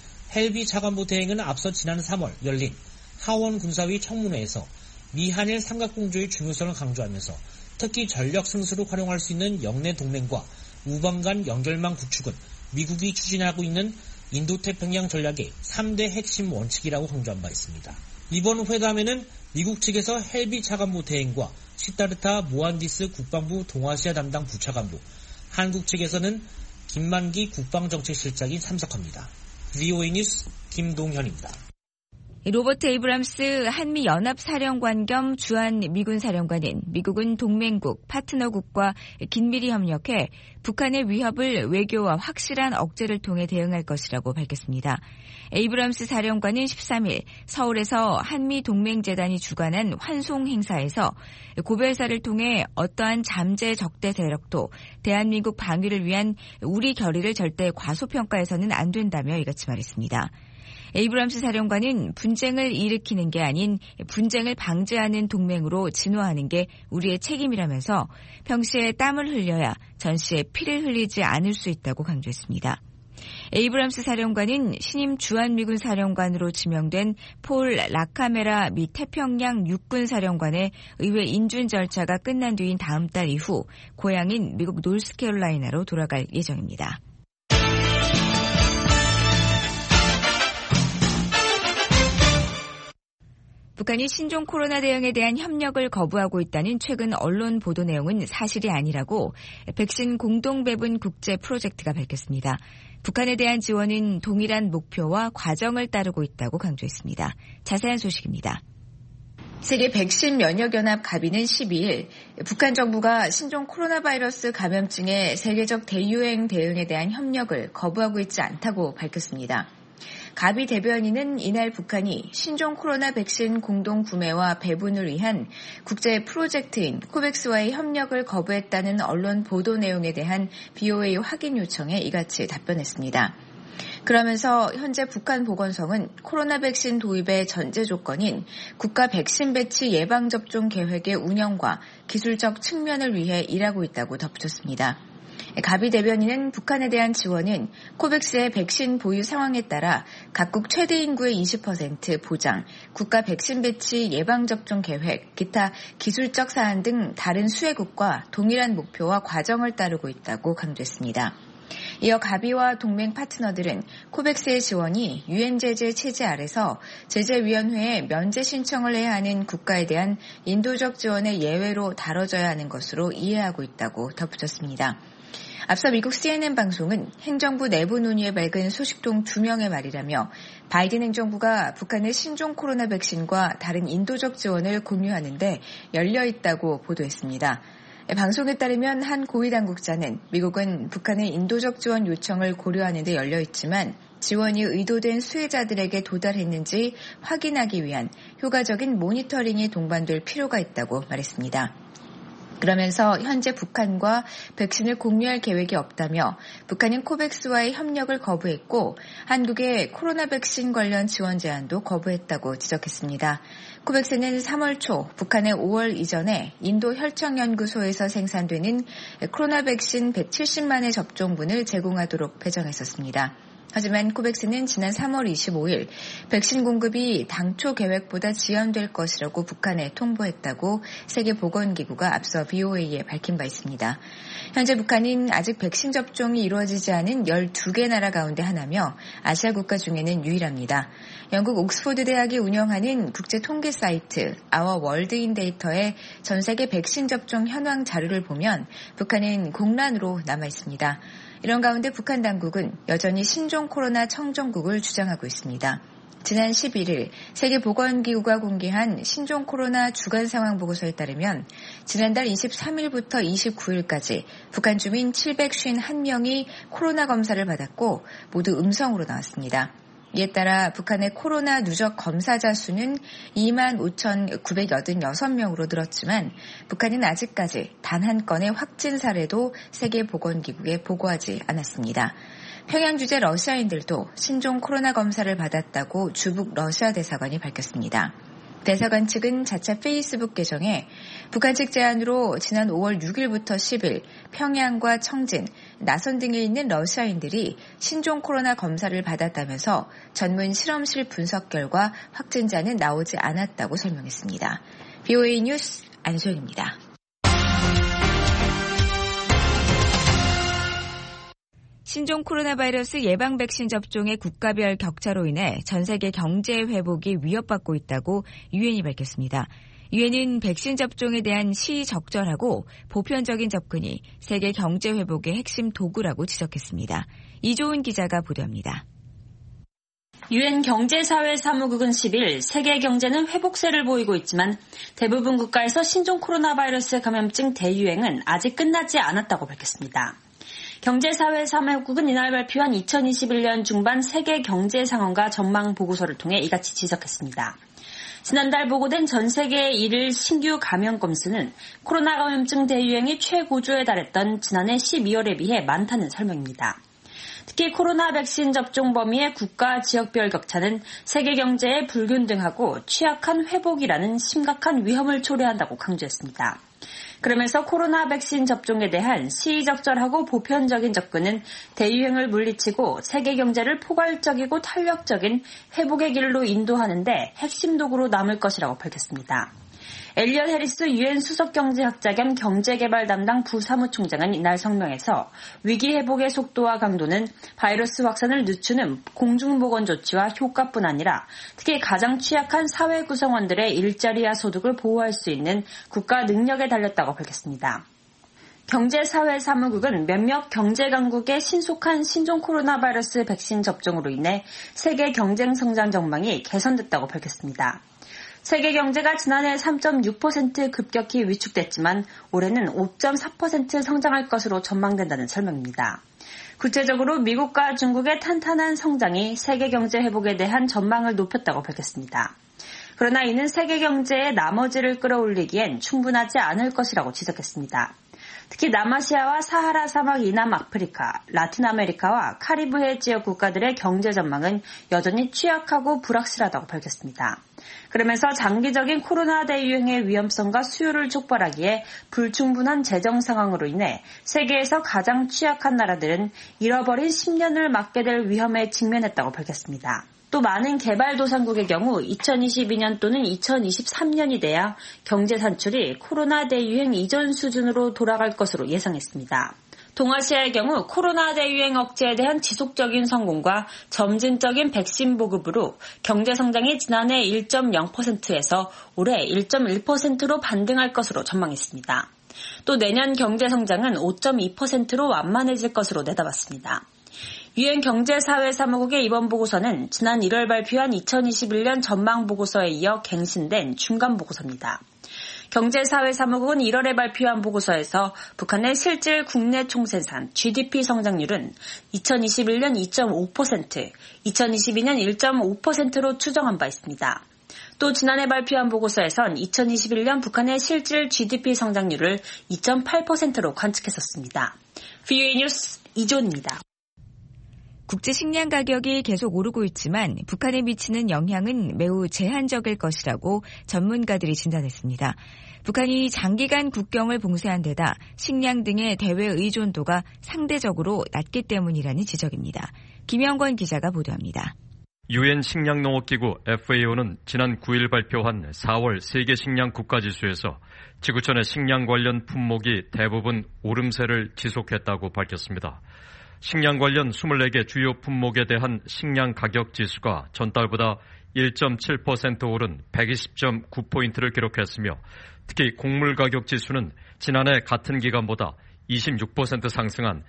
헬비 차관보 대행은 앞서 지난 3월 열린 하원 군사위 청문회에서 미한일 삼각공조의 중요성을 강조하면서 특히 전력 승수를 활용할 수 있는 영내 동맹과 우방 간 연결망 구축은 미국이 추진하고 있는 인도태평양 전략의 3대 핵심 원칙이라고 강조한 바 있습니다. 이번 회담에는 미국 측에서 헬비 차관보 대행과 시타르타 모한디스 국방부 동아시아 담당 부차관보, 한국 측에서는 김만기 국방정책실장이 참석합니다. VOA 뉴스 김동현입니다. 로버트 에이브람스 한미연합사령관 겸 주한미군사령관은 미국은 동맹국, 파트너국과 긴밀히 협력해 북한의 위협을 외교와 확실한 억제를 통해 대응할 것이라고 밝혔습니다. 에이브람스 사령관은 13일 서울에서 한미동맹재단이 주관한 환송 행사에서 고별사를 통해 어떠한 잠재 적대 세력도 대한민국 방위를 위한 우리 결의를 절대 과소평가해서는 안 된다며 이같이 말했습니다. 에이브람스 사령관은 분쟁을 일으키는 게 아닌 분쟁을 방지하는 동맹으로 진화하는 게 우리의 책임이라면서 평시에 땀을 흘려야 전시에 피를 흘리지 않을 수 있다고 강조했습니다. 에이브람스 사령관은 신임 주한미군 사령관으로 지명된 폴 라카메라 미 태평양 육군사령관의 의회 인준 절차가 끝난 뒤인 다음 달 이후 고향인 미국 노스캐롤라이나로 돌아갈 예정입니다. 북한이 신종 코로나 대응에 대한 협력을 거부하고 있다는 최근 언론 보도 내용은 사실이 아니라고 백신 공동배분 국제 프로젝트가 밝혔습니다. 북한에 대한 지원은 동일한 목표와 과정을 따르고 있다고 강조했습니다. 자세한 소식입니다. 세계 백신 면역연합 가비는 12일 북한 정부가 신종 코로나 바이러스 감염증의 세계적 대유행 대응에 대한 협력을 거부하고 있지 않다고 밝혔습니다. 가비 대변인은 이날 북한이 신종 코로나 백신 공동 구매와 배분을 위한 국제 프로젝트인 코백스와의 협력을 거부했다는 언론 보도 내용에 대한 BOA 확인 요청에 이같이 답변했습니다. 그러면서 현재 북한 보건성은 코로나 백신 도입의 전제 조건인 국가 백신 배치 예방접종 계획의 운영과 기술적 측면을 위해 일하고 있다고 덧붙였습니다. 가비 대변인은 북한에 대한 지원은 코백스의 백신 보유 상황에 따라 각국 최대 인구의 20% 보장, 국가 백신 배치 예방접종 계획, 기타 기술적 사안 등 다른 수혜국과 동일한 목표와 과정을 따르고 있다고 강조했습니다. 이어 가비와 동맹 파트너들은 코백스의 지원이 유엔 제재 체제 아래서 제재위원회에 면제 신청을 해야 하는 국가에 대한 인도적 지원의 예외로 다뤄져야 하는 것으로 이해하고 있다고 덧붙였습니다. 앞서 미국 CNN 방송은 행정부 내부 논의에 밝은 소식통 2명의 말이라며 바이든 행정부가 북한의 신종 코로나 백신과 다른 인도적 지원을 공유하는 데 열려 있다고 보도했습니다. 방송에 따르면 한 고위 당국자는 미국은 북한의 인도적 지원 요청을 고려하는 데 열려 있지만 지원이 의도된 수혜자들에게 도달했는지 확인하기 위한 효과적인 모니터링이 동반될 필요가 있다고 말했습니다. 그러면서 현재 북한과 백신을 공유할 계획이 없다며 북한은 코백스와의 협력을 거부했고 한국의 코로나 백신 관련 지원 제안도 거부했다고 지적했습니다. 코백스는 3월 초 북한의 5월 이전에 인도 혈청연구소에서 생산되는 코로나 백신 170만의 접종분을 제공하도록 배정했었습니다. 하지만 코백스는 지난 3월 25일 백신 공급이 당초 계획보다 지연될 것이라고 북한에 통보했다고 세계보건기구가 앞서 BOA에 밝힌 바 있습니다. 현재 북한은 아직 백신 접종이 이루어지지 않은 12개 나라 가운데 하나며 아시아 국가 중에는 유일합니다. 영국 옥스포드 대학이 운영하는 국제 통계 사이트 아워 월드인 데이터의 전 세계 백신 접종 현황 자료를 보면 북한은 공란으로 남아 있습니다. 이런 가운데 북한 당국은 여전히 신종 코로나 청정국을 주장하고 있습니다. 지난 11일 세계보건기구가 공개한 신종 코로나 주간 상황 보고서에 따르면 지난달 23일부터 29일까지 북한 주민 751명이 코로나 검사를 받았고 모두 음성으로 나왔습니다. 이에 따라 북한의 코로나 누적 검사자 수는 25,986명으로 늘었지만 북한은 아직까지 단 한 건의 확진 사례도 세계보건기구에 보고하지 않았습니다. 평양 주재 러시아인들도 신종 코로나 검사를 받았다고 주북 러시아 대사관이 밝혔습니다. 대사관 측은 자체 페이스북 계정에 북한 측 제안으로 지난 5월 6일부터 10일 평양과 청진, 나선 등에 있는 러시아인들이 신종 코로나 검사를 받았다면서 전문 실험실 분석 결과 확진자는 나오지 않았다고 설명했습니다. BOA 뉴스 안소연입니다. 신종 코로나 바이러스 예방 백신 접종의 국가별 격차로 인해 전 세계 경제 회복이 위협받고 있다고 유엔이 밝혔습니다. 유엔은 백신 접종에 대한 시적절하고 보편적인 접근이 세계 경제 회복의 핵심 도구라고 지적했습니다. 이조은 기자가 보도합니다. 유엔 경제사회사무국은 10일 세계 경제는 회복세를 보이고 있지만 대부분 국가에서 신종 코로나 바이러스 감염증 대유행은 아직 끝나지 않았다고 밝혔습니다. 경제사회사무국은 이날 발표한 2021년 중반 세계 경제 상황과 전망 보고서를 통해 이같이 지적했습니다. 지난달 보고된 전 세계의 1일 신규 감염 건수는 코로나 감염증 대유행이 최고조에 달했던 지난해 12월에 비해 많다는 설명입니다. 특히 코로나 백신 접종 범위의 국가 지역별 격차는 세계 경제의 불균등하고 취약한 회복이라는 심각한 위험을 초래한다고 강조했습니다. 그러면서 코로나 백신 접종에 대한 시의적절하고 보편적인 접근은 대유행을 물리치고 세계 경제를 포괄적이고 탄력적인 회복의 길로 인도하는 데 핵심 도구로 남을 것이라고 밝혔습니다. 엘리엇 해리스 유엔 수석경제학자 겸 경제개발 담당 부사무총장은 이날 성명에서 위기 회복의 속도와 강도는 바이러스 확산을 늦추는 공중보건 조치와 효과뿐 아니라 특히 가장 취약한 사회 구성원들의 일자리와 소득을 보호할 수 있는 국가 능력에 달렸다고 밝혔습니다. 경제사회사무국은 몇몇 경제강국의 신속한 신종 코로나 바이러스 백신 접종으로 인해 세계 경쟁 성장 전망이 개선됐다고 밝혔습니다. 세계 경제가 지난해 3.6% 급격히 위축됐지만 올해는 5.4% 성장할 것으로 전망된다는 설명입니다. 구체적으로 미국과 중국의 탄탄한 성장이 세계 경제 회복에 대한 전망을 높였다고 밝혔습니다. 그러나 이는 세계 경제의 나머지를 끌어올리기엔 충분하지 않을 것이라고 지적했습니다. 특히 남아시아와 사하라 사막 이남 아프리카, 라틴 아메리카와 카리브해 지역 국가들의 경제 전망은 여전히 취약하고 불확실하다고 밝혔습니다. 그러면서 장기적인 코로나 대유행의 위험성과 수요를 촉발하기에 불충분한 재정 상황으로 인해 세계에서 가장 취약한 나라들은 잃어버린 10년을 맞게 될 위험에 직면했다고 밝혔습니다. 또 많은 개발도상국의 경우 2022년 또는 2023년이 돼야 경제 산출이 코로나 대유행 이전 수준으로 돌아갈 것으로 예상했습니다. 동아시아의 경우 코로나 대유행 억제에 대한 지속적인 성공과 점진적인 백신 보급으로 경제 성장이 지난해 1.0%에서 올해 1.1%로 반등할 것으로 전망했습니다. 또 내년 경제 성장은 5.2%로 완만해질 것으로 내다봤습니다. 유엔 경제사회사무국의 이번 보고서는 지난 1월 발표한 2021년 전망보고서에 이어 갱신된 중간보고서입니다. 경제사회사무국은 1월에 발표한 보고서에서 북한의 실질 국내 총생산 GDP 성장률은 2021년 2.5%, 2022년 1.5%로 추정한 바 있습니다. 또 지난해 발표한 보고서에선 2021년 북한의 실질 GDP 성장률을 2.8%로 관측했었습니다. VOA 뉴스 이존입니다. 국제 식량 가격이 계속 오르고 있지만 북한에 미치는 영향은 매우 제한적일 것이라고 전문가들이 진단했습니다. 북한이 장기간 국경을 봉쇄한 데다 식량 등의 대외 의존도가 상대적으로 낮기 때문이라는 지적입니다. 김영권 기자가 보도합니다. 유엔 식량농업기구 FAO는 지난 9일 발표한 4월 세계 식량 국가지수에서 지구촌의 식량 관련 품목이 대부분 오름세를 지속했다고 밝혔습니다. 식량 관련 24개 주요 품목에 대한 식량 가격 지수가 전달보다 1.7% 오른 120.9포인트를 기록했으며 특히 곡물 가격 지수는 지난해 같은 기간보다 26% 상승한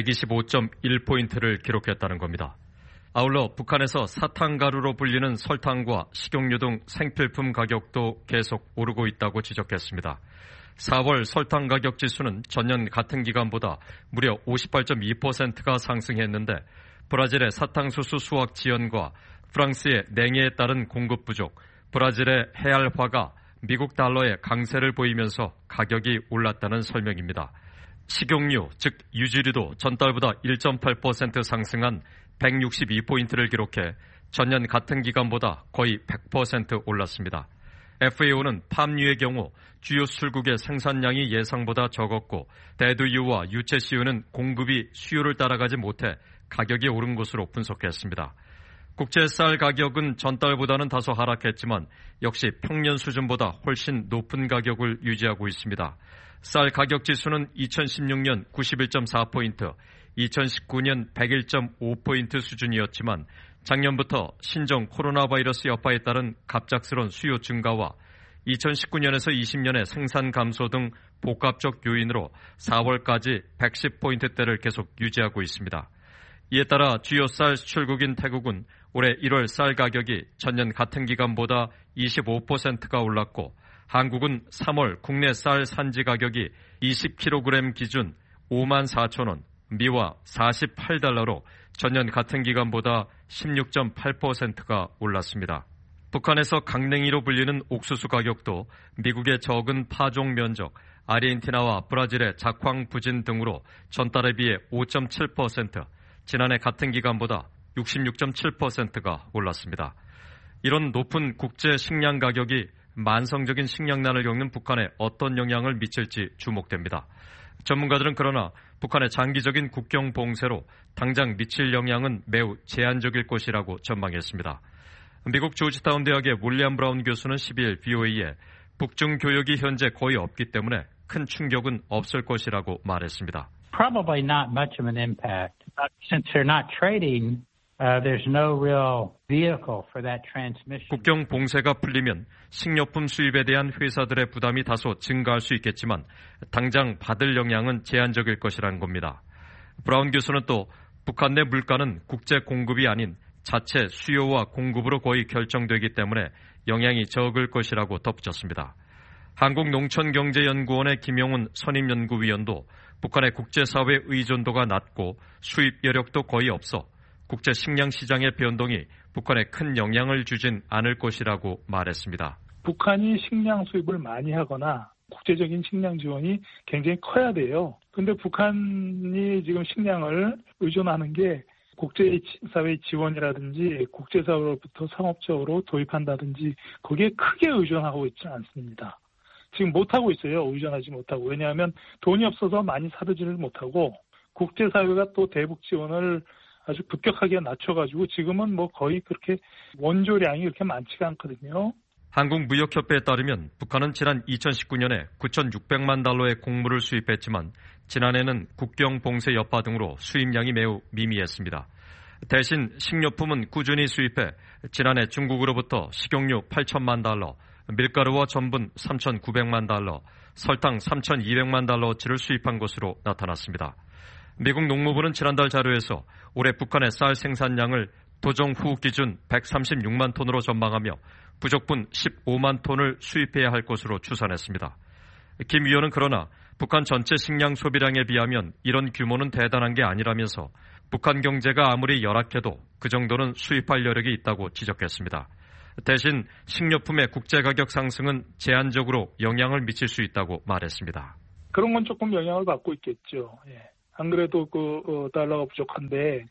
125.1포인트를 기록했다는 겁니다. 아울러 북한에서 사탕가루로 불리는 설탕과 식용유 등 생필품 가격도 계속 오르고 있다고 지적했습니다. 4월 설탕 가격 지수는 전년 같은 기간보다 무려 58.2%가 상승했는데 브라질의 사탕수수 수확 지연과 프랑스의 냉해에 따른 공급 부족, 브라질의 해알화가 미국 달러의 강세를 보이면서 가격이 올랐다는 설명입니다. 식용유, 즉 유지류도 전달보다 1.8% 상승한 162포인트를 기록해 전년 같은 기간보다 거의 100% 올랐습니다. FAO는 팜유의 경우 주요 수출국의 생산량이 예상보다 적었고 대두유와 유채씨유는 공급이 수요를 따라가지 못해 가격이 오른 것으로 분석했습니다. 국제 쌀 가격은 전달보다는 다소 하락했지만 역시 평년 수준보다 훨씬 높은 가격을 유지하고 있습니다. 쌀 가격 지수는 2016년 91.4포인트, 2019년 101.5포인트 수준이었지만 작년부터 신종 코로나 바이러스 여파에 따른 갑작스러운 수요 증가와 2019년에서 20년의 생산 감소 등 복합적 요인으로 4월까지 110포인트대를 계속 유지하고 있습니다. 이에 따라 주요 쌀 수출국인 태국은 올해 1월 쌀 가격이 전년 같은 기간보다 25%가 올랐고 한국은 3월 국내 쌀 산지 가격이 20kg 기준 54,000원, 미화 48달러로 전년 같은 기간보다 16.8%가 올랐습니다. 북한에서 강냉이로 불리는 옥수수 가격도 미국의 적은 파종 면적, 아르헨티나와 브라질의 작황 부진 등으로 전달에 비해 5.7%, 지난해 같은 기간보다 66.7%가 올랐습니다. 이런 높은 국제 식량 가격이 만성적인 식량난을 겪는 북한에 어떤 영향을 미칠지 주목됩니다. 전문가들은 그러나 북한의 장기적인 국경 봉쇄로 당장 미칠 영향은 매우 제한적일 것이라고 전망했습니다. 미국 조지타운 대학의 윌리엄 브라운 교수는 12일 VOA에 북중 교역이 현재 거의 없기 때문에 큰 충격은 없을 것이라고 말했습니다. Probably not much of an impact. Since they're not trading, there's no real vehicle for that transmission. 국경 봉쇄가 풀리면 식료품 수입에 대한 회사들의 부담이 다소 증가할 수 있겠지만 당장 받을 영향은 제한적일 것이라는 겁니다. 브라운 교수는 또 북한 내 물가는 국제 공급이 아닌 자체 수요와 공급으로 거의 결정되기 때문에 영향이 적을 것이라고 덧붙였습니다. 한국농촌경제연구원의 김용훈 선임연구위원도 북한의 국제사회 의존도가 낮고 수입 여력도 거의 없어 국제 식량 시장의 변동이 북한에 큰 영향을 주진 않을 것이라고 말했습니다. 북한이 식량 수입을 많이 하거나 국제적인 식량 지원이 굉장히 커야 돼요. 그런데 북한이 지금 식량을 의존하는 게 국제사회 지원이라든지 국제사회로부터 상업적으로 도입한다든지 거기에 크게 의존하고 있지 않습니다. 지금 못하고 있어요. 의존하지 못하고. 왜냐하면 돈이 없어서 많이 사들지를 못하고 국제사회가 또 대북 지원을 아주 급격하게 낮춰가지고 지금은 뭐 거의 그렇게 원조량이 그렇게 많지가 않거든요. 한국무역협회에 따르면 북한은 지난 2019년에 9,600만 달러의 곡물을 수입했지만 지난해는 국경 봉쇄 여파 등으로 수입량이 매우 미미했습니다. 대신 식료품은 꾸준히 수입해 지난해 중국으로부터 식용유 8천만 달러, 밀가루와 전분 3,900만 달러, 설탕 3,200만 달러어치를 수입한 것으로 나타났습니다. 미국 농무부는 지난달 자료에서 올해 북한의 쌀 생산량을 도정 후 기준 136만 톤으로 전망하며 부족분 15만 톤을 수입해야 할 것으로 추산했습니다. 김 위원은 그러나 북한 전체 식량 소비량에 비하면 이런 규모는 대단한 게 아니라면서 북한 경제가 아무리 열악해도 그 정도는 수입할 여력이 있다고 지적했습니다. 대신 식료품의 국제가격 상승은 제한적으로 영향을 미칠 수 있다고 말했습니다. 그런 건 조금 영향을 받고 있겠죠. 예. 안 그래도 달러가 부족한데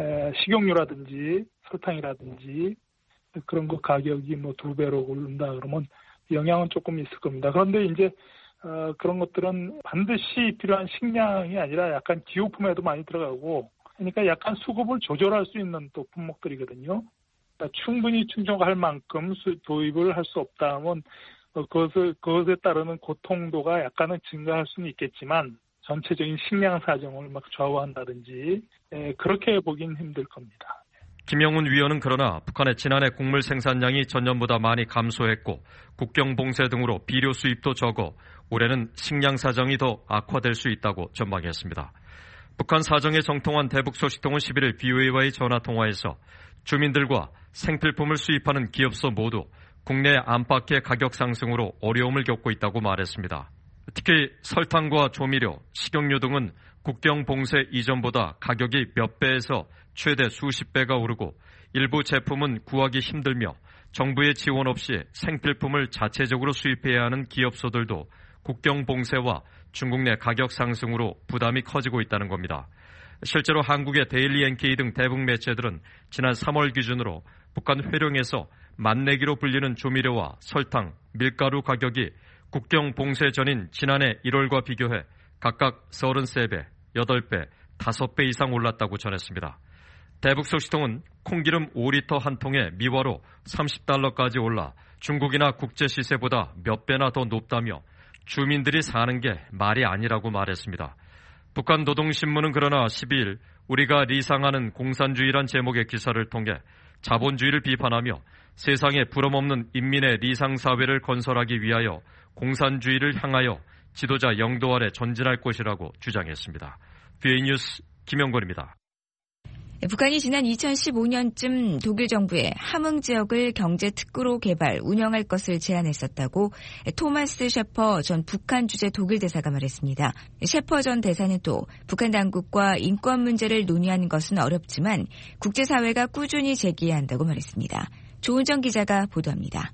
식용유라든지 설탕이라든지 그런 거 가격이 뭐 2배로 오른다 그러면 영향은 조금 있을 겁니다. 그런데 이제 그런 것들은 반드시 필요한 식량이 아니라 약간 기호품에도 많이 들어가고 그러니까 약간 수급을 조절할 수 있는 또 품목들이거든요. 그러니까 충분히 충족할 만큼 도입을 할 수 없다면 그것에 따르는 고통도가 약간은 증가할 수는 있겠지만 전체적인 식량 사정을 막 좌우한다든지 그렇게 보긴 힘들 겁니다. 김영훈 위원은 그러나 북한의 지난해 곡물 생산량이 전년보다 많이 감소했고 국경 봉쇄 등으로 비료 수입도 적어 올해는 식량 사정이 더 악화될 수 있다고 전망했습니다. 북한 사정에 정통한 대북소식통은 11일 BOA와의 전화통화에서 주민들과 생필품을 수입하는 기업소 모두 국내 안팎의 가격 상승으로 어려움을 겪고 있다고 말했습니다. 특히 설탕과 조미료, 식용유 등은 국경 봉쇄 이전보다 가격이 몇 배에서 최대 수십 배가 오르고 일부 제품은 구하기 힘들며 정부의 지원 없이 생필품을 자체적으로 수입해야 하는 기업소들도 국경 봉쇄와 중국 내 가격 상승으로 부담이 커지고 있다는 겁니다. 실제로 한국의 데일리 NK 등 대북 매체들은 지난 3월 기준으로 북한 회룡에서 만내기로 불리는 조미료와 설탕, 밀가루 가격이 국경 봉쇄 전인 지난해 1월과 비교해 각각 33배, 8배, 5배 이상 올랐다고 전했습니다. 대북소식통은 콩기름 5리터 한 통에 미화로 $30까지 올라 중국이나 국제 시세보다 몇 배나 더 높다며 주민들이 사는 게 말이 아니라고 말했습니다. 북한 노동신문은 그러나 12일 우리가 리상하는 공산주의란 제목의 기사를 통해 자본주의를 비판하며 세상에 부럼없는 인민의 리상사회를 건설하기 위하여 공산주의를 향하여 지도자 영도 아래 전진할 것이라고 주장했습니다. BA 뉴스 김영권입니다. 북한이 지난 2015년쯤 독일 정부에 함흥 지역을 경제특구로 개발, 운영할 것을 제안했었다고 토마스 셰퍼 전 북한 주재 독일 대사가 말했습니다. 셰퍼 전 대사는 또 북한 당국과 인권 문제를 논의하는 것은 어렵지만 국제사회가 꾸준히 제기해야 한다고 말했습니다. 조은정 기자가 보도합니다.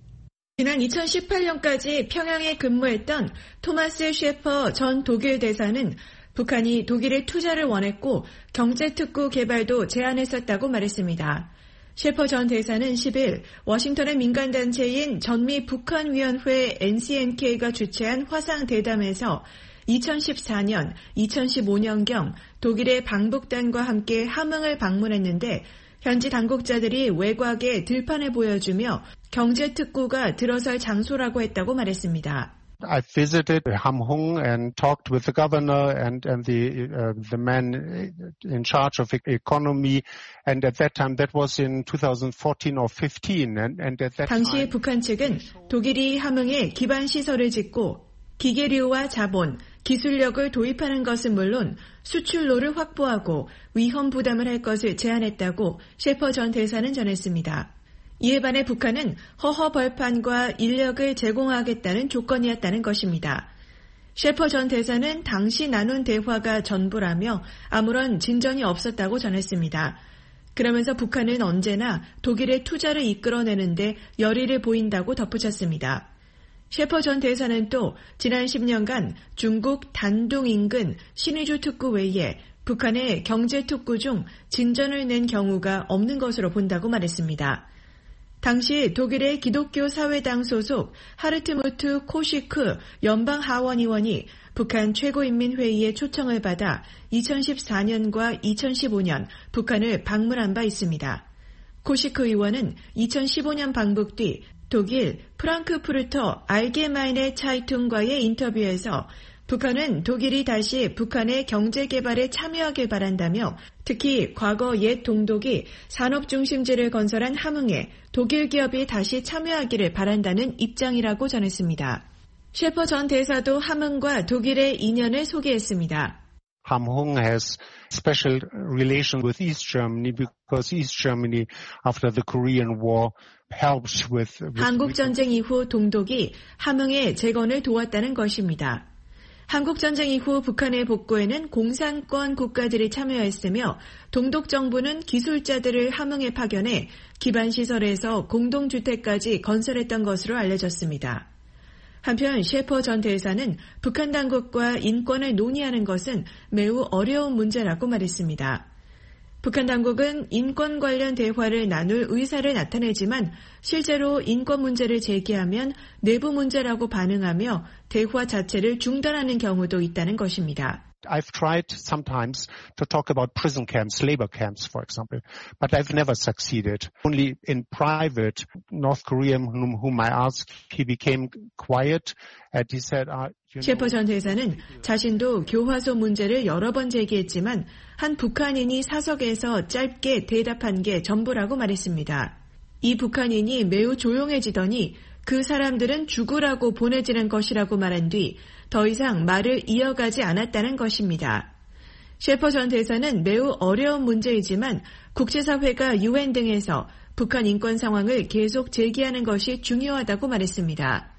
지난 2018년까지 평양에 근무했던 토마스 셰퍼 전 독일 대사는 북한이 독일에 투자를 원했고 경제특구 개발도 제안했었다고 말했습니다. 셰퍼 전 대사는 10일 워싱턴의 민간단체인 전미 북한위원회 NCNK가 주최한 화상대담에서 2014년, 2015년경 독일의 방북단과 함께 함흥을 방문했는데 현지 당국자들이 외곽에 들판을 보여주며 경제특구가 들어설 장소라고 했다고 말했습니다. I visited Hamhung and talked with the governor and the man in charge of economy, and at that time that was in 2014 or 15, and at that 당시 time 북한 측은 독일이 함흥에 기반 시설을 짓고 기계류와 자본, 기술력을 도입하는 것은 물론 수출로를 확보하고 위험 부담을 할 것을 제안했다고 셰퍼 전 대사는 전했습니다. 이에 반해 북한은 허허 벌판과 인력을 제공하겠다는 조건이었다는 것입니다. 셰퍼 전 대사는 당시 나눈 대화가 전부라며 아무런 진전이 없었다고 전했습니다. 그러면서 북한은 언제나 독일의 투자를 이끌어내는데 열의를 보인다고 덧붙였습니다. 셰퍼 전 대사는 또 지난 10년간 중국 단둥 인근 신의주 특구 외에 북한의 경제 특구 중 진전을 낸 경우가 없는 것으로 본다고 말했습니다. 당시 독일의 기독교 사회당 소속 하르트무트 코시크 연방하원의원이 북한 최고인민회의의 초청을 받아 2014년과 2015년 북한을 방문한 바 있습니다. 코시크 의원은 2015년 방북 뒤 독일 프랑크푸르터 알게마이네 차이퉁과의 인터뷰에서 북한은 독일이 다시 북한의 경제개발에 참여하길 바란다며 특히 과거 옛 동독이 산업중심지를 건설한 함흥에 독일 기업이 다시 참여하기를 바란다는 입장이라고 전했습니다. 셰퍼 전 대사도 함흥과 독일의 인연을 소개했습니다. Hamhung has special relation with East Germany because East Germany after the Korean War helped with 한국전쟁 이후 동독이 함흥의 재건을 도왔다는 것입니다. 한국전쟁 이후 북한의 복구에는 공산권 국가들이 참여했으며 동독 정부는 기술자들을 함흥에 파견해 기반시설에서 공동주택까지 건설했던 것으로 알려졌습니다. 한편 셰퍼 전 대사는 북한 당국과 인권을 논의하는 것은 매우 어려운 문제라고 말했습니다. 북한 당국은 인권 관련 대화를 나눌 의사를 나타내지만 실제로 인권 문제를 제기하면 내부 문제라고 반응하며 대화 자체를 중단하는 경우도 있다는 것입니다. I've tried sometimes to talk about prison camps, labor camps, for example, but I've never succeeded. Only in private, North Korean whom I asked, he became quiet and he said, 셰퍼 전 대사는 자신도 교화소 문제를 여러 번 제기했지만 한 북한인이 사석에서 짧게 대답한 게 전부라고 말했습니다. 이 북한인이 매우 조용해지더니 그 사람들은 죽으라고 보내지는 것이라고 말한 뒤 더 이상 말을 이어가지 않았다는 것입니다. 셰퍼 전 대사는 매우 어려운 문제이지만 국제사회가 UN 등에서 북한 인권 상황을 계속 제기하는 것이 중요하다고 말했습니다.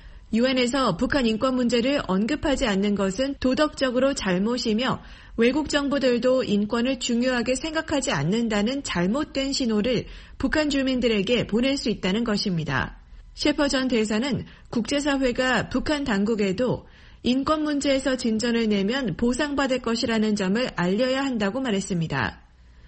UN에서 북한 인권 문제를 언급하지 않는 것은 도덕적으로 잘못이며 외국 정부들도 인권을 중요하게 생각하지 않는다는 잘못된 신호를 북한 주민들에게 보낼 수 있다는 것입니다. 셰퍼 전 대사는 국제사회가 북한 당국에도 인권 문제에서 진전을 내면 보상받을 것이라는 점을 알려야 한다고 말했습니다.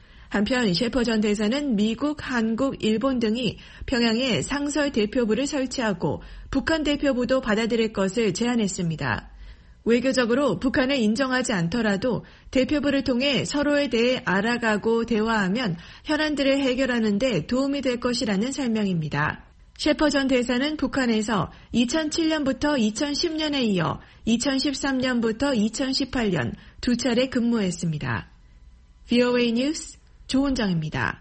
한편 셰퍼 전 대사는 미국, 한국, 일본 등이 평양에 상설 대표부를 설치하고 북한 대표부도 받아들일 것을 제안했습니다. 외교적으로 북한을 인정하지 않더라도 대표부를 통해 서로에 대해 알아가고 대화하면 현안들을 해결하는 데 도움이 될 것이라는 설명입니다. 셰퍼 전 대사는 북한에서 2007년부터 2010년에 이어 2013년부터 2018년 두 차례 근무했습니다. VOA 뉴스 조은정입니다.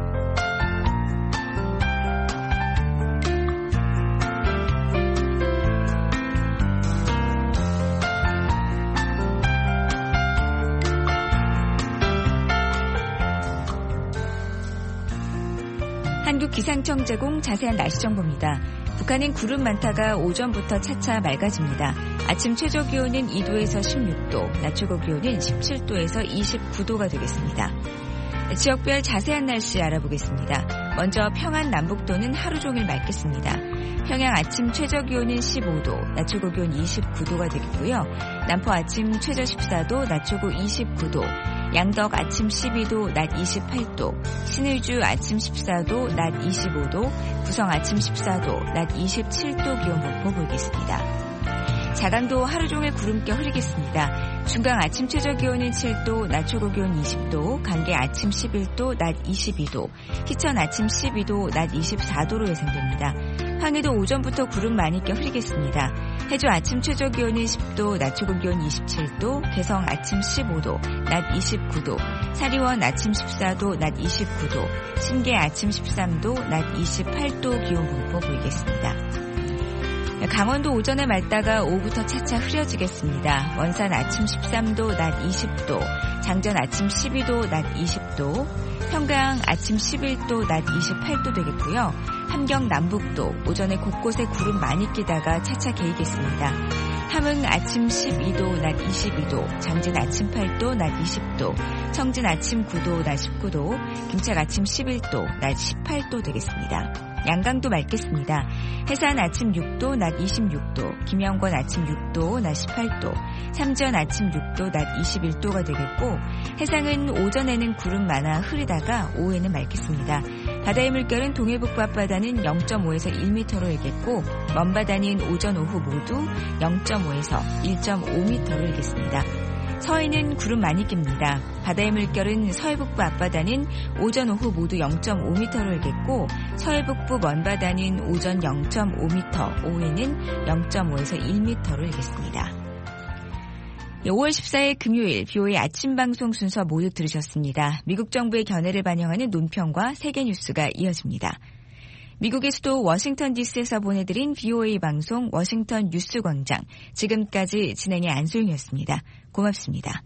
한국기상청 제공 자세한 날씨 정보입니다. 북한은 구름 많다가 오전부터 차차 맑아집니다. 아침 최저 기온은 2도에서 16도, 낮 최고 기온은 17도에서 29도가 되겠습니다. 지역별 자세한 날씨 알아보겠습니다. 먼저 평안 남북도는 하루 종일 맑겠습니다. 평양 아침 최저 기온은 15도, 낮 최고 기온 29도가 되겠고요. 남포 아침 최저 14도, 낮 최고 29도, 양덕 아침 12도, 낮 28도, 신의주 아침 14도, 낮 25도, 구성 아침 14도, 낮 27도 기온 분포 보이겠습니다. 자강도 하루 종일 구름겨 흐리겠습니다. 중강 아침 최저 기온은 7도, 낮 최고 기온 20도, 강계 아침 11도, 낮 22도, 희천 아침 12도, 낮 24도로 예상됩니다. 황해도 오전부터 구름 많이 껴 흐리겠습니다. 해주 아침 최저 기온은 10도, 낮 최고 기온 27도, 개성 아침 15도, 낮 29도, 사리원 아침 14도, 낮 29도, 신계 아침 13도, 낮 28도 기온 분포 보이겠습니다. 강원도 오전에 맑다가 오후부터 차차 흐려지겠습니다. 원산 아침 13도, 낮 20도, 장전 아침 12도, 낮 20도, 평강 아침 11도, 낮 28도 되겠고요. 함경 남북도 오전에 곳곳에 구름 많이 끼다가 차차 개이겠습니다. 함흥 아침 12도, 낮 22도, 장진 아침 8도, 낮 20도, 청진 아침 9도, 낮 19도, 김착 아침 11도, 낮 18도 되겠습니다. 양강도 맑겠습니다. 해산 아침 6도, 낮 26도, 김영권 아침 6도, 낮 18도, 삼전 아침 6도, 낮 21도가 되겠고 해상은 오전에는 구름 많아 흐리다가 오후에는 맑겠습니다. 바다의 물결은 동해북부 앞바다는 0.5에서 1m로 일겠고 먼바다는 오전 오후 모두 0.5에서 1.5m로 일겠습니다. 서해는 구름 많이 낍니다. 바다의 물결은 서해북부 앞바다는 오전 오후 모두 0.5m로 일겠고 서해북부 먼바다는 오전 0.5m, 오후에는 0.5에서 1m로 일겠습니다. 5월 14일 금요일 BOA 아침 방송 순서 모두 들으셨습니다. 미국 정부의 견해를 반영하는 논평과 세계 뉴스가 이어집니다. 미국의 수도 워싱턴 DC에서 보내드린 BOA 방송 워싱턴 뉴스광장. 지금까지 진행의 안소영이었습니다. 고맙습니다.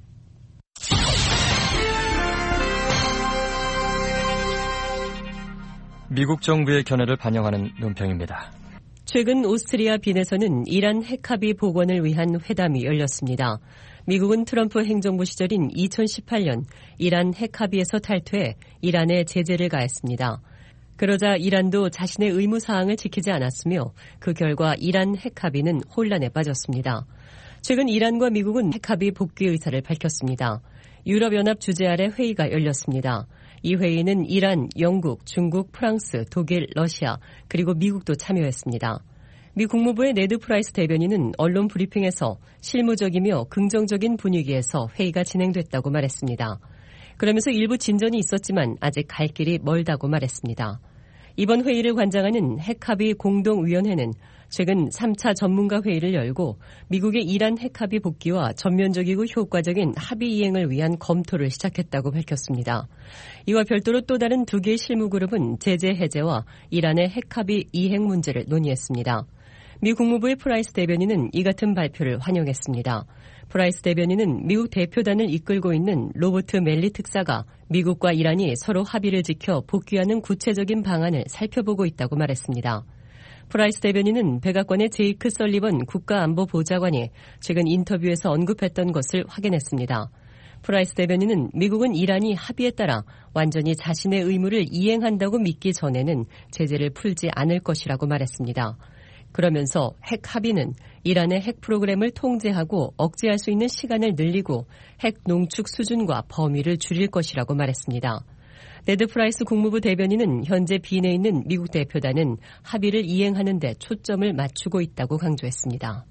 미국 정부의 견해를 반영하는 논평입니다. 최근 오스트리아 빈에서는 이란 핵합의 복원을 위한 회담이 열렸습니다. 미국은 트럼프 행정부 시절인 2018년 이란 핵합의에서 탈퇴해 이란에 제재를 가했습니다. 그러자 이란도 자신의 의무사항을 지키지 않았으며 그 결과 이란 핵합의는 혼란에 빠졌습니다. 최근 이란과 미국은 핵합의 복귀 의사를 밝혔습니다. 유럽연합 주재 아래 회의가 열렸습니다. 이 회의는 이란, 영국, 중국, 프랑스, 독일, 러시아 그리고 미국도 참여했습니다. 미 국무부의 네드 프라이스 대변인은 언론 브리핑에서 실무적이며 긍정적인 분위기에서 회의가 진행됐다고 말했습니다. 그러면서 일부 진전이 있었지만 아직 갈 길이 멀다고 말했습니다. 이번 회의를 관장하는 핵합의 공동위원회는 최근 3차 전문가 회의를 열고 미국의 이란 핵합의 복귀와 전면적이고 효과적인 합의 이행을 위한 검토를 시작했다고 밝혔습니다. 이와 별도로 또 다른 두 개의 실무그룹은 제재 해제와 이란의 핵합의 이행 문제를 논의했습니다. 미 국무부의 프라이스 대변인은 이 같은 발표를 환영했습니다. 프라이스 대변인은 미국 대표단을 이끌고 있는 로버트 멜리 특사가 미국과 이란이 서로 합의를 지켜 복귀하는 구체적인 방안을 살펴보고 있다고 말했습니다. 프라이스 대변인은 백악관의 제이크 설리번 국가안보보좌관이 최근 인터뷰에서 언급했던 것을 확인했습니다. 프라이스 대변인은 미국은 이란이 합의에 따라 완전히 자신의 의무를 이행한다고 믿기 전에는 제재를 풀지 않을 것이라고 말했습니다. 그러면서 핵 합의는 이란의 핵 프로그램을 통제하고 억제할 수 있는 시간을 늘리고 핵 농축 수준과 범위를 줄일 것이라고 말했습니다. 네드 프라이스 국무부 대변인은 현재 빈에 있는 미국 대표단은 합의를 이행하는 데 초점을 맞추고 있다고 강조했습니다.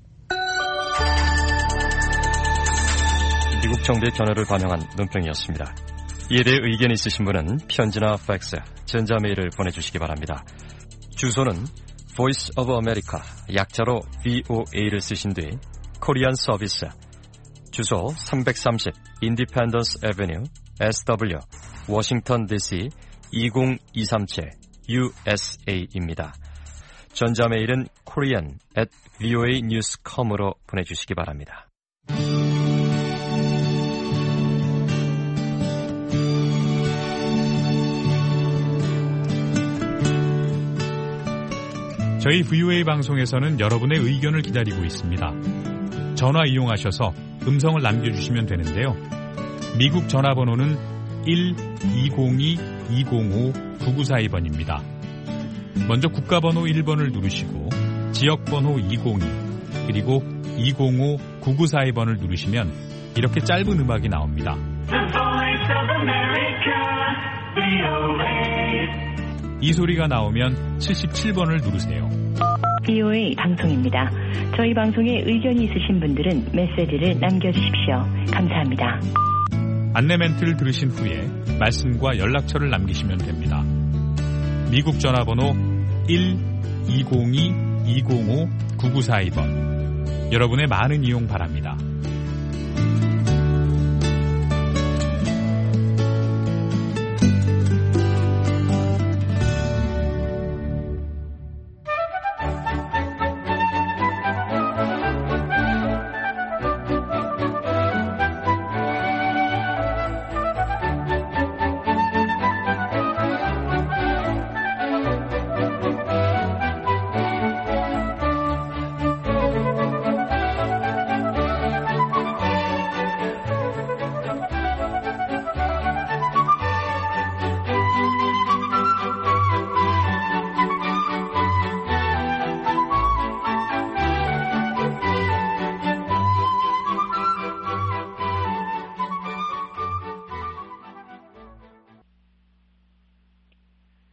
미국 정부의 견해를 반영한 논평이었습니다. 이에 대해 의견이 있으신 분은 편지나 팩스, 전자메일을 보내주시기 바랍니다. 주소는 Voice of America, 약자로 VOA를 쓰신 뒤 코리안 서비스, 주소 330 Independence Avenue, SW, 워싱턴 DC 20237 USA입니다. 전자메일은 korean@voanews.com으로 보내주시기 바랍니다. 저희 VOA 방송에서는 여러분의 의견을 기다리고 있습니다. 전화 이용하셔서 음성을 남겨주시면 되는데요. 미국 전화번호는 1-202-205-9942번입니다. 먼저 국가번호 1번을 누르시고 지역번호 202 그리고 205-9942번을 누르시면 이렇게 짧은 음악이 나옵니다. 이 소리가 나오면 77번을 누르세요. BOA 방송입니다. 저희 방송에 의견이 있으신 분들은 메시지를 남겨주십시오. 감사합니다. 안내 멘트를 들으신 후에 말씀과 연락처를 남기시면 됩니다. 미국 전화번호 1-202-205-9942번. 여러분의 많은 이용 바랍니다.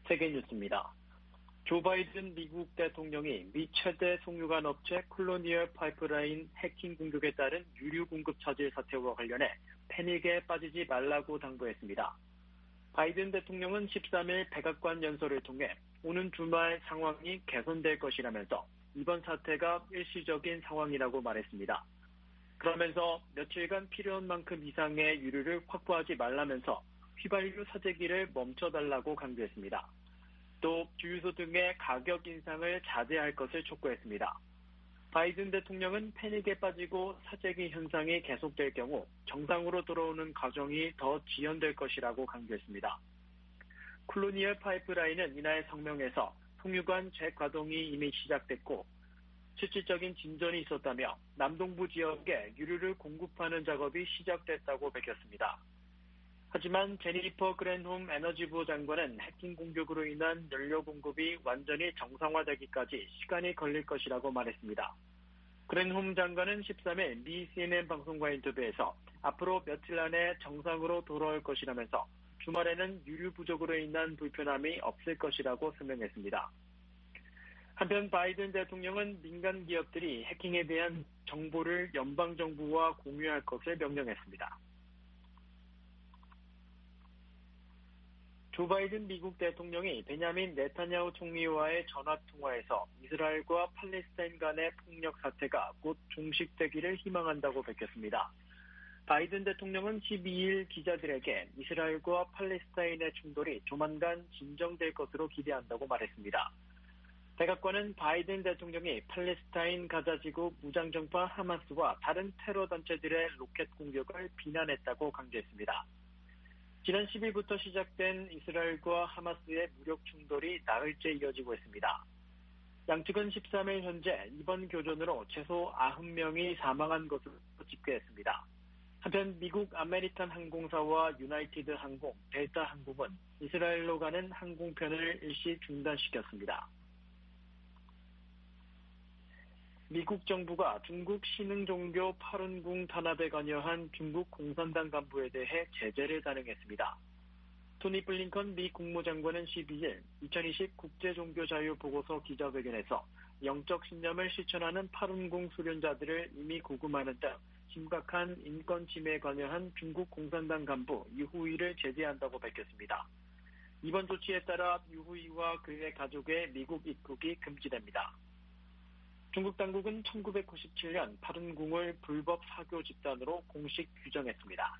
세계뉴스입니다. 조 바이든 미국 대통령이 미 최대 송유관 업체 콜로니얼 파이프라인 해킹 공격에 따른 유류 공급 저질 사태와 관련해 패닉에 빠지지 말라고 당부했습니다. 바이든 대통령은 13일 백악관 연설을 통해 오는 주말 상황이 개선될 것이라면서 이번 사태가 일시적인 상황이라고 말했습니다. 그러면서 며칠간 필요한 만큼 이상의 유류를 확보하지 말라면서 휘발유 사재기를 멈춰달라고 강조했습니다. 또 주유소 등의 가격 인상을 자제할 것을 촉구했습니다. 바이든 대통령은 패닉에 빠지고 사재기 현상이 계속될 경우 정상으로 돌아오는 과정이 더 지연될 것이라고 강조했습니다. 콜로니얼 파이프라인은 이날 성명에서 송유관 재가동이 이미 시작됐고 실질적인 진전이 있었다며 남동부 지역에 유류를 공급하는 작업이 시작됐다고 밝혔습니다. 하지만 제니퍼 그랜홈 에너지부 장관은 해킹 공격으로 인한 연료 공급이 완전히 정상화되기까지 시간이 걸릴 것이라고 말했습니다. 그랜홈 장관은 13일 미 CNN 방송과 인터뷰에서 앞으로 며칠 안에 정상으로 돌아올 것이라면서 주말에는 유류 부족으로 인한 불편함이 없을 것이라고 설명했습니다. 한편 바이든 대통령은 민간 기업들이 해킹에 대한 정보를 연방정부와 공유할 것을 명령했습니다. 조 바이든 미국 대통령이 베냐민 네타냐후 총리와의 전화통화에서 이스라엘과 팔레스타인 간의 폭력 사태가 곧 종식되기를 희망한다고 밝혔습니다. 바이든 대통령은 12일 기자들에게 이스라엘과 팔레스타인의 충돌이 조만간 진정될 것으로 기대한다고 말했습니다. 백악관은 바이든 대통령이 팔레스타인 가자지구 무장정파 하마스와 다른 테러 단체들의 로켓 공격을 비난했다고 강조했습니다. 지난 10일부터 시작된 이스라엘과 하마스의 무력 충돌이 나흘째 이어지고 있습니다. 양측은 13일 현재 이번 교전으로 최소 90명이 사망한 것으로 집계했습니다. 한편 미국 아메리칸 항공사와 유나이티드 항공, 델타 항공은 이스라엘로 가는 항공편을 일시 중단시켰습니다. 미국 정부가 중국 신흥 종교 파룬궁 탄압에 관여한 중국 공산당 간부에 대해 제재를 단행했습니다. 토니 블링컨 미 국무장관은 12일 2020 국제종교자유보고서 기자회견에서 영적 신념을 실천하는 파룬궁 수련자들을 이미 구금하는 등 심각한 인권 침해에 관여한 중국 공산당 간부 유후이를 제재한다고 밝혔습니다. 이번 조치에 따라 유후이와 그의 가족의 미국 입국이 금지됩니다. 중국 당국은 1997년 파룬궁을 불법 사교 집단으로 공식 규정했습니다.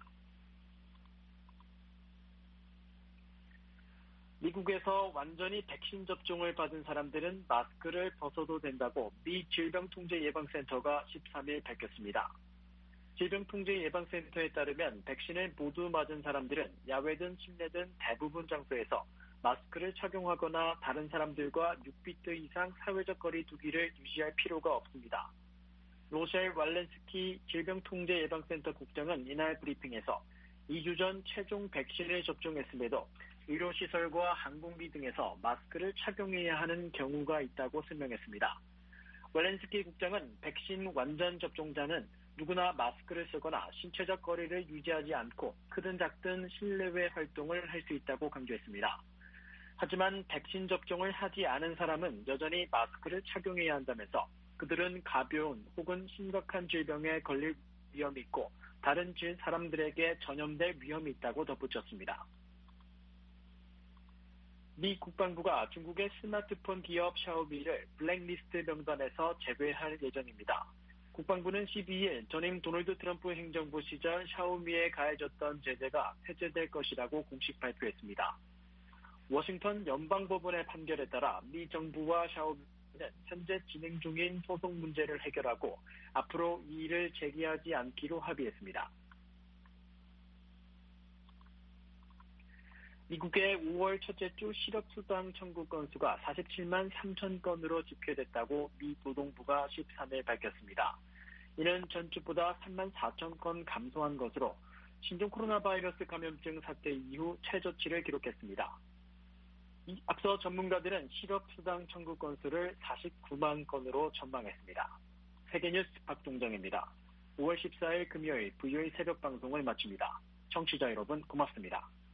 미국에서 완전히 백신 접종을 받은 사람들은 마스크를 벗어도 된다고 미 질병통제예방센터가 13일 밝혔습니다. 질병통제예방센터에 따르면 백신을 모두 맞은 사람들은 야외든 실내든 대부분 장소에서 마스크를 착용하거나 다른 사람들과 6피트 이상 사회적 거리 두기를 유지할 필요가 없습니다. 로셸 왈렌스키 질병통제예방센터 국장은 이날 브리핑에서 2주 전 최종 백신을 접종했음에도 의료시설과 항공기 등에서 마스크를 착용해야 하는 경우가 있다고 설명했습니다. 왈렌스키 국장은 백신 완전 접종자는 누구나 마스크를 쓰거나 신체적 거리를 유지하지 않고 크든 작든 실내외 활동을 할 수 있다고 강조했습니다. 하지만 백신 접종을 하지 않은 사람은 여전히 마스크를 착용해야 한다면서 그들은 가벼운 혹은 심각한 질병에 걸릴 위험이 있고 다른 사람들에게 전염될 위험이 있다고 덧붙였습니다. 미 국방부가 중국의 스마트폰 기업 샤오미를 블랙리스트 명단에서 제외할 예정입니다. 국방부는 12일 전임 도널드 트럼프 행정부 시절 샤오미에 가해졌던 제재가 해제될 것이라고 공식 발표했습니다. 워싱턴 연방법원의 판결에 따라 미 정부와 샤오미는 현재 진행 중인 소송 문제를 해결하고 앞으로 이 일을 제기하지 않기로 합의했습니다. 미국의 5월 첫째 주 실업수당 청구 건수가 47만 3천 건으로 집계됐다고 미 노동부가 13일 밝혔습니다. 이는 전주보다 3만 4천 건 감소한 것으로 신종 코로나 바이러스 감염증 사태 이후 최저치를 기록했습니다. 앞서 전문가들은 실업수당 청구 건수를 49만 건으로 전망했습니다. 세계뉴스 박동정입니다. 5월 14일 금요일 VOE 새벽 방송을 마칩니다. 청취자 여러분 고맙습니다.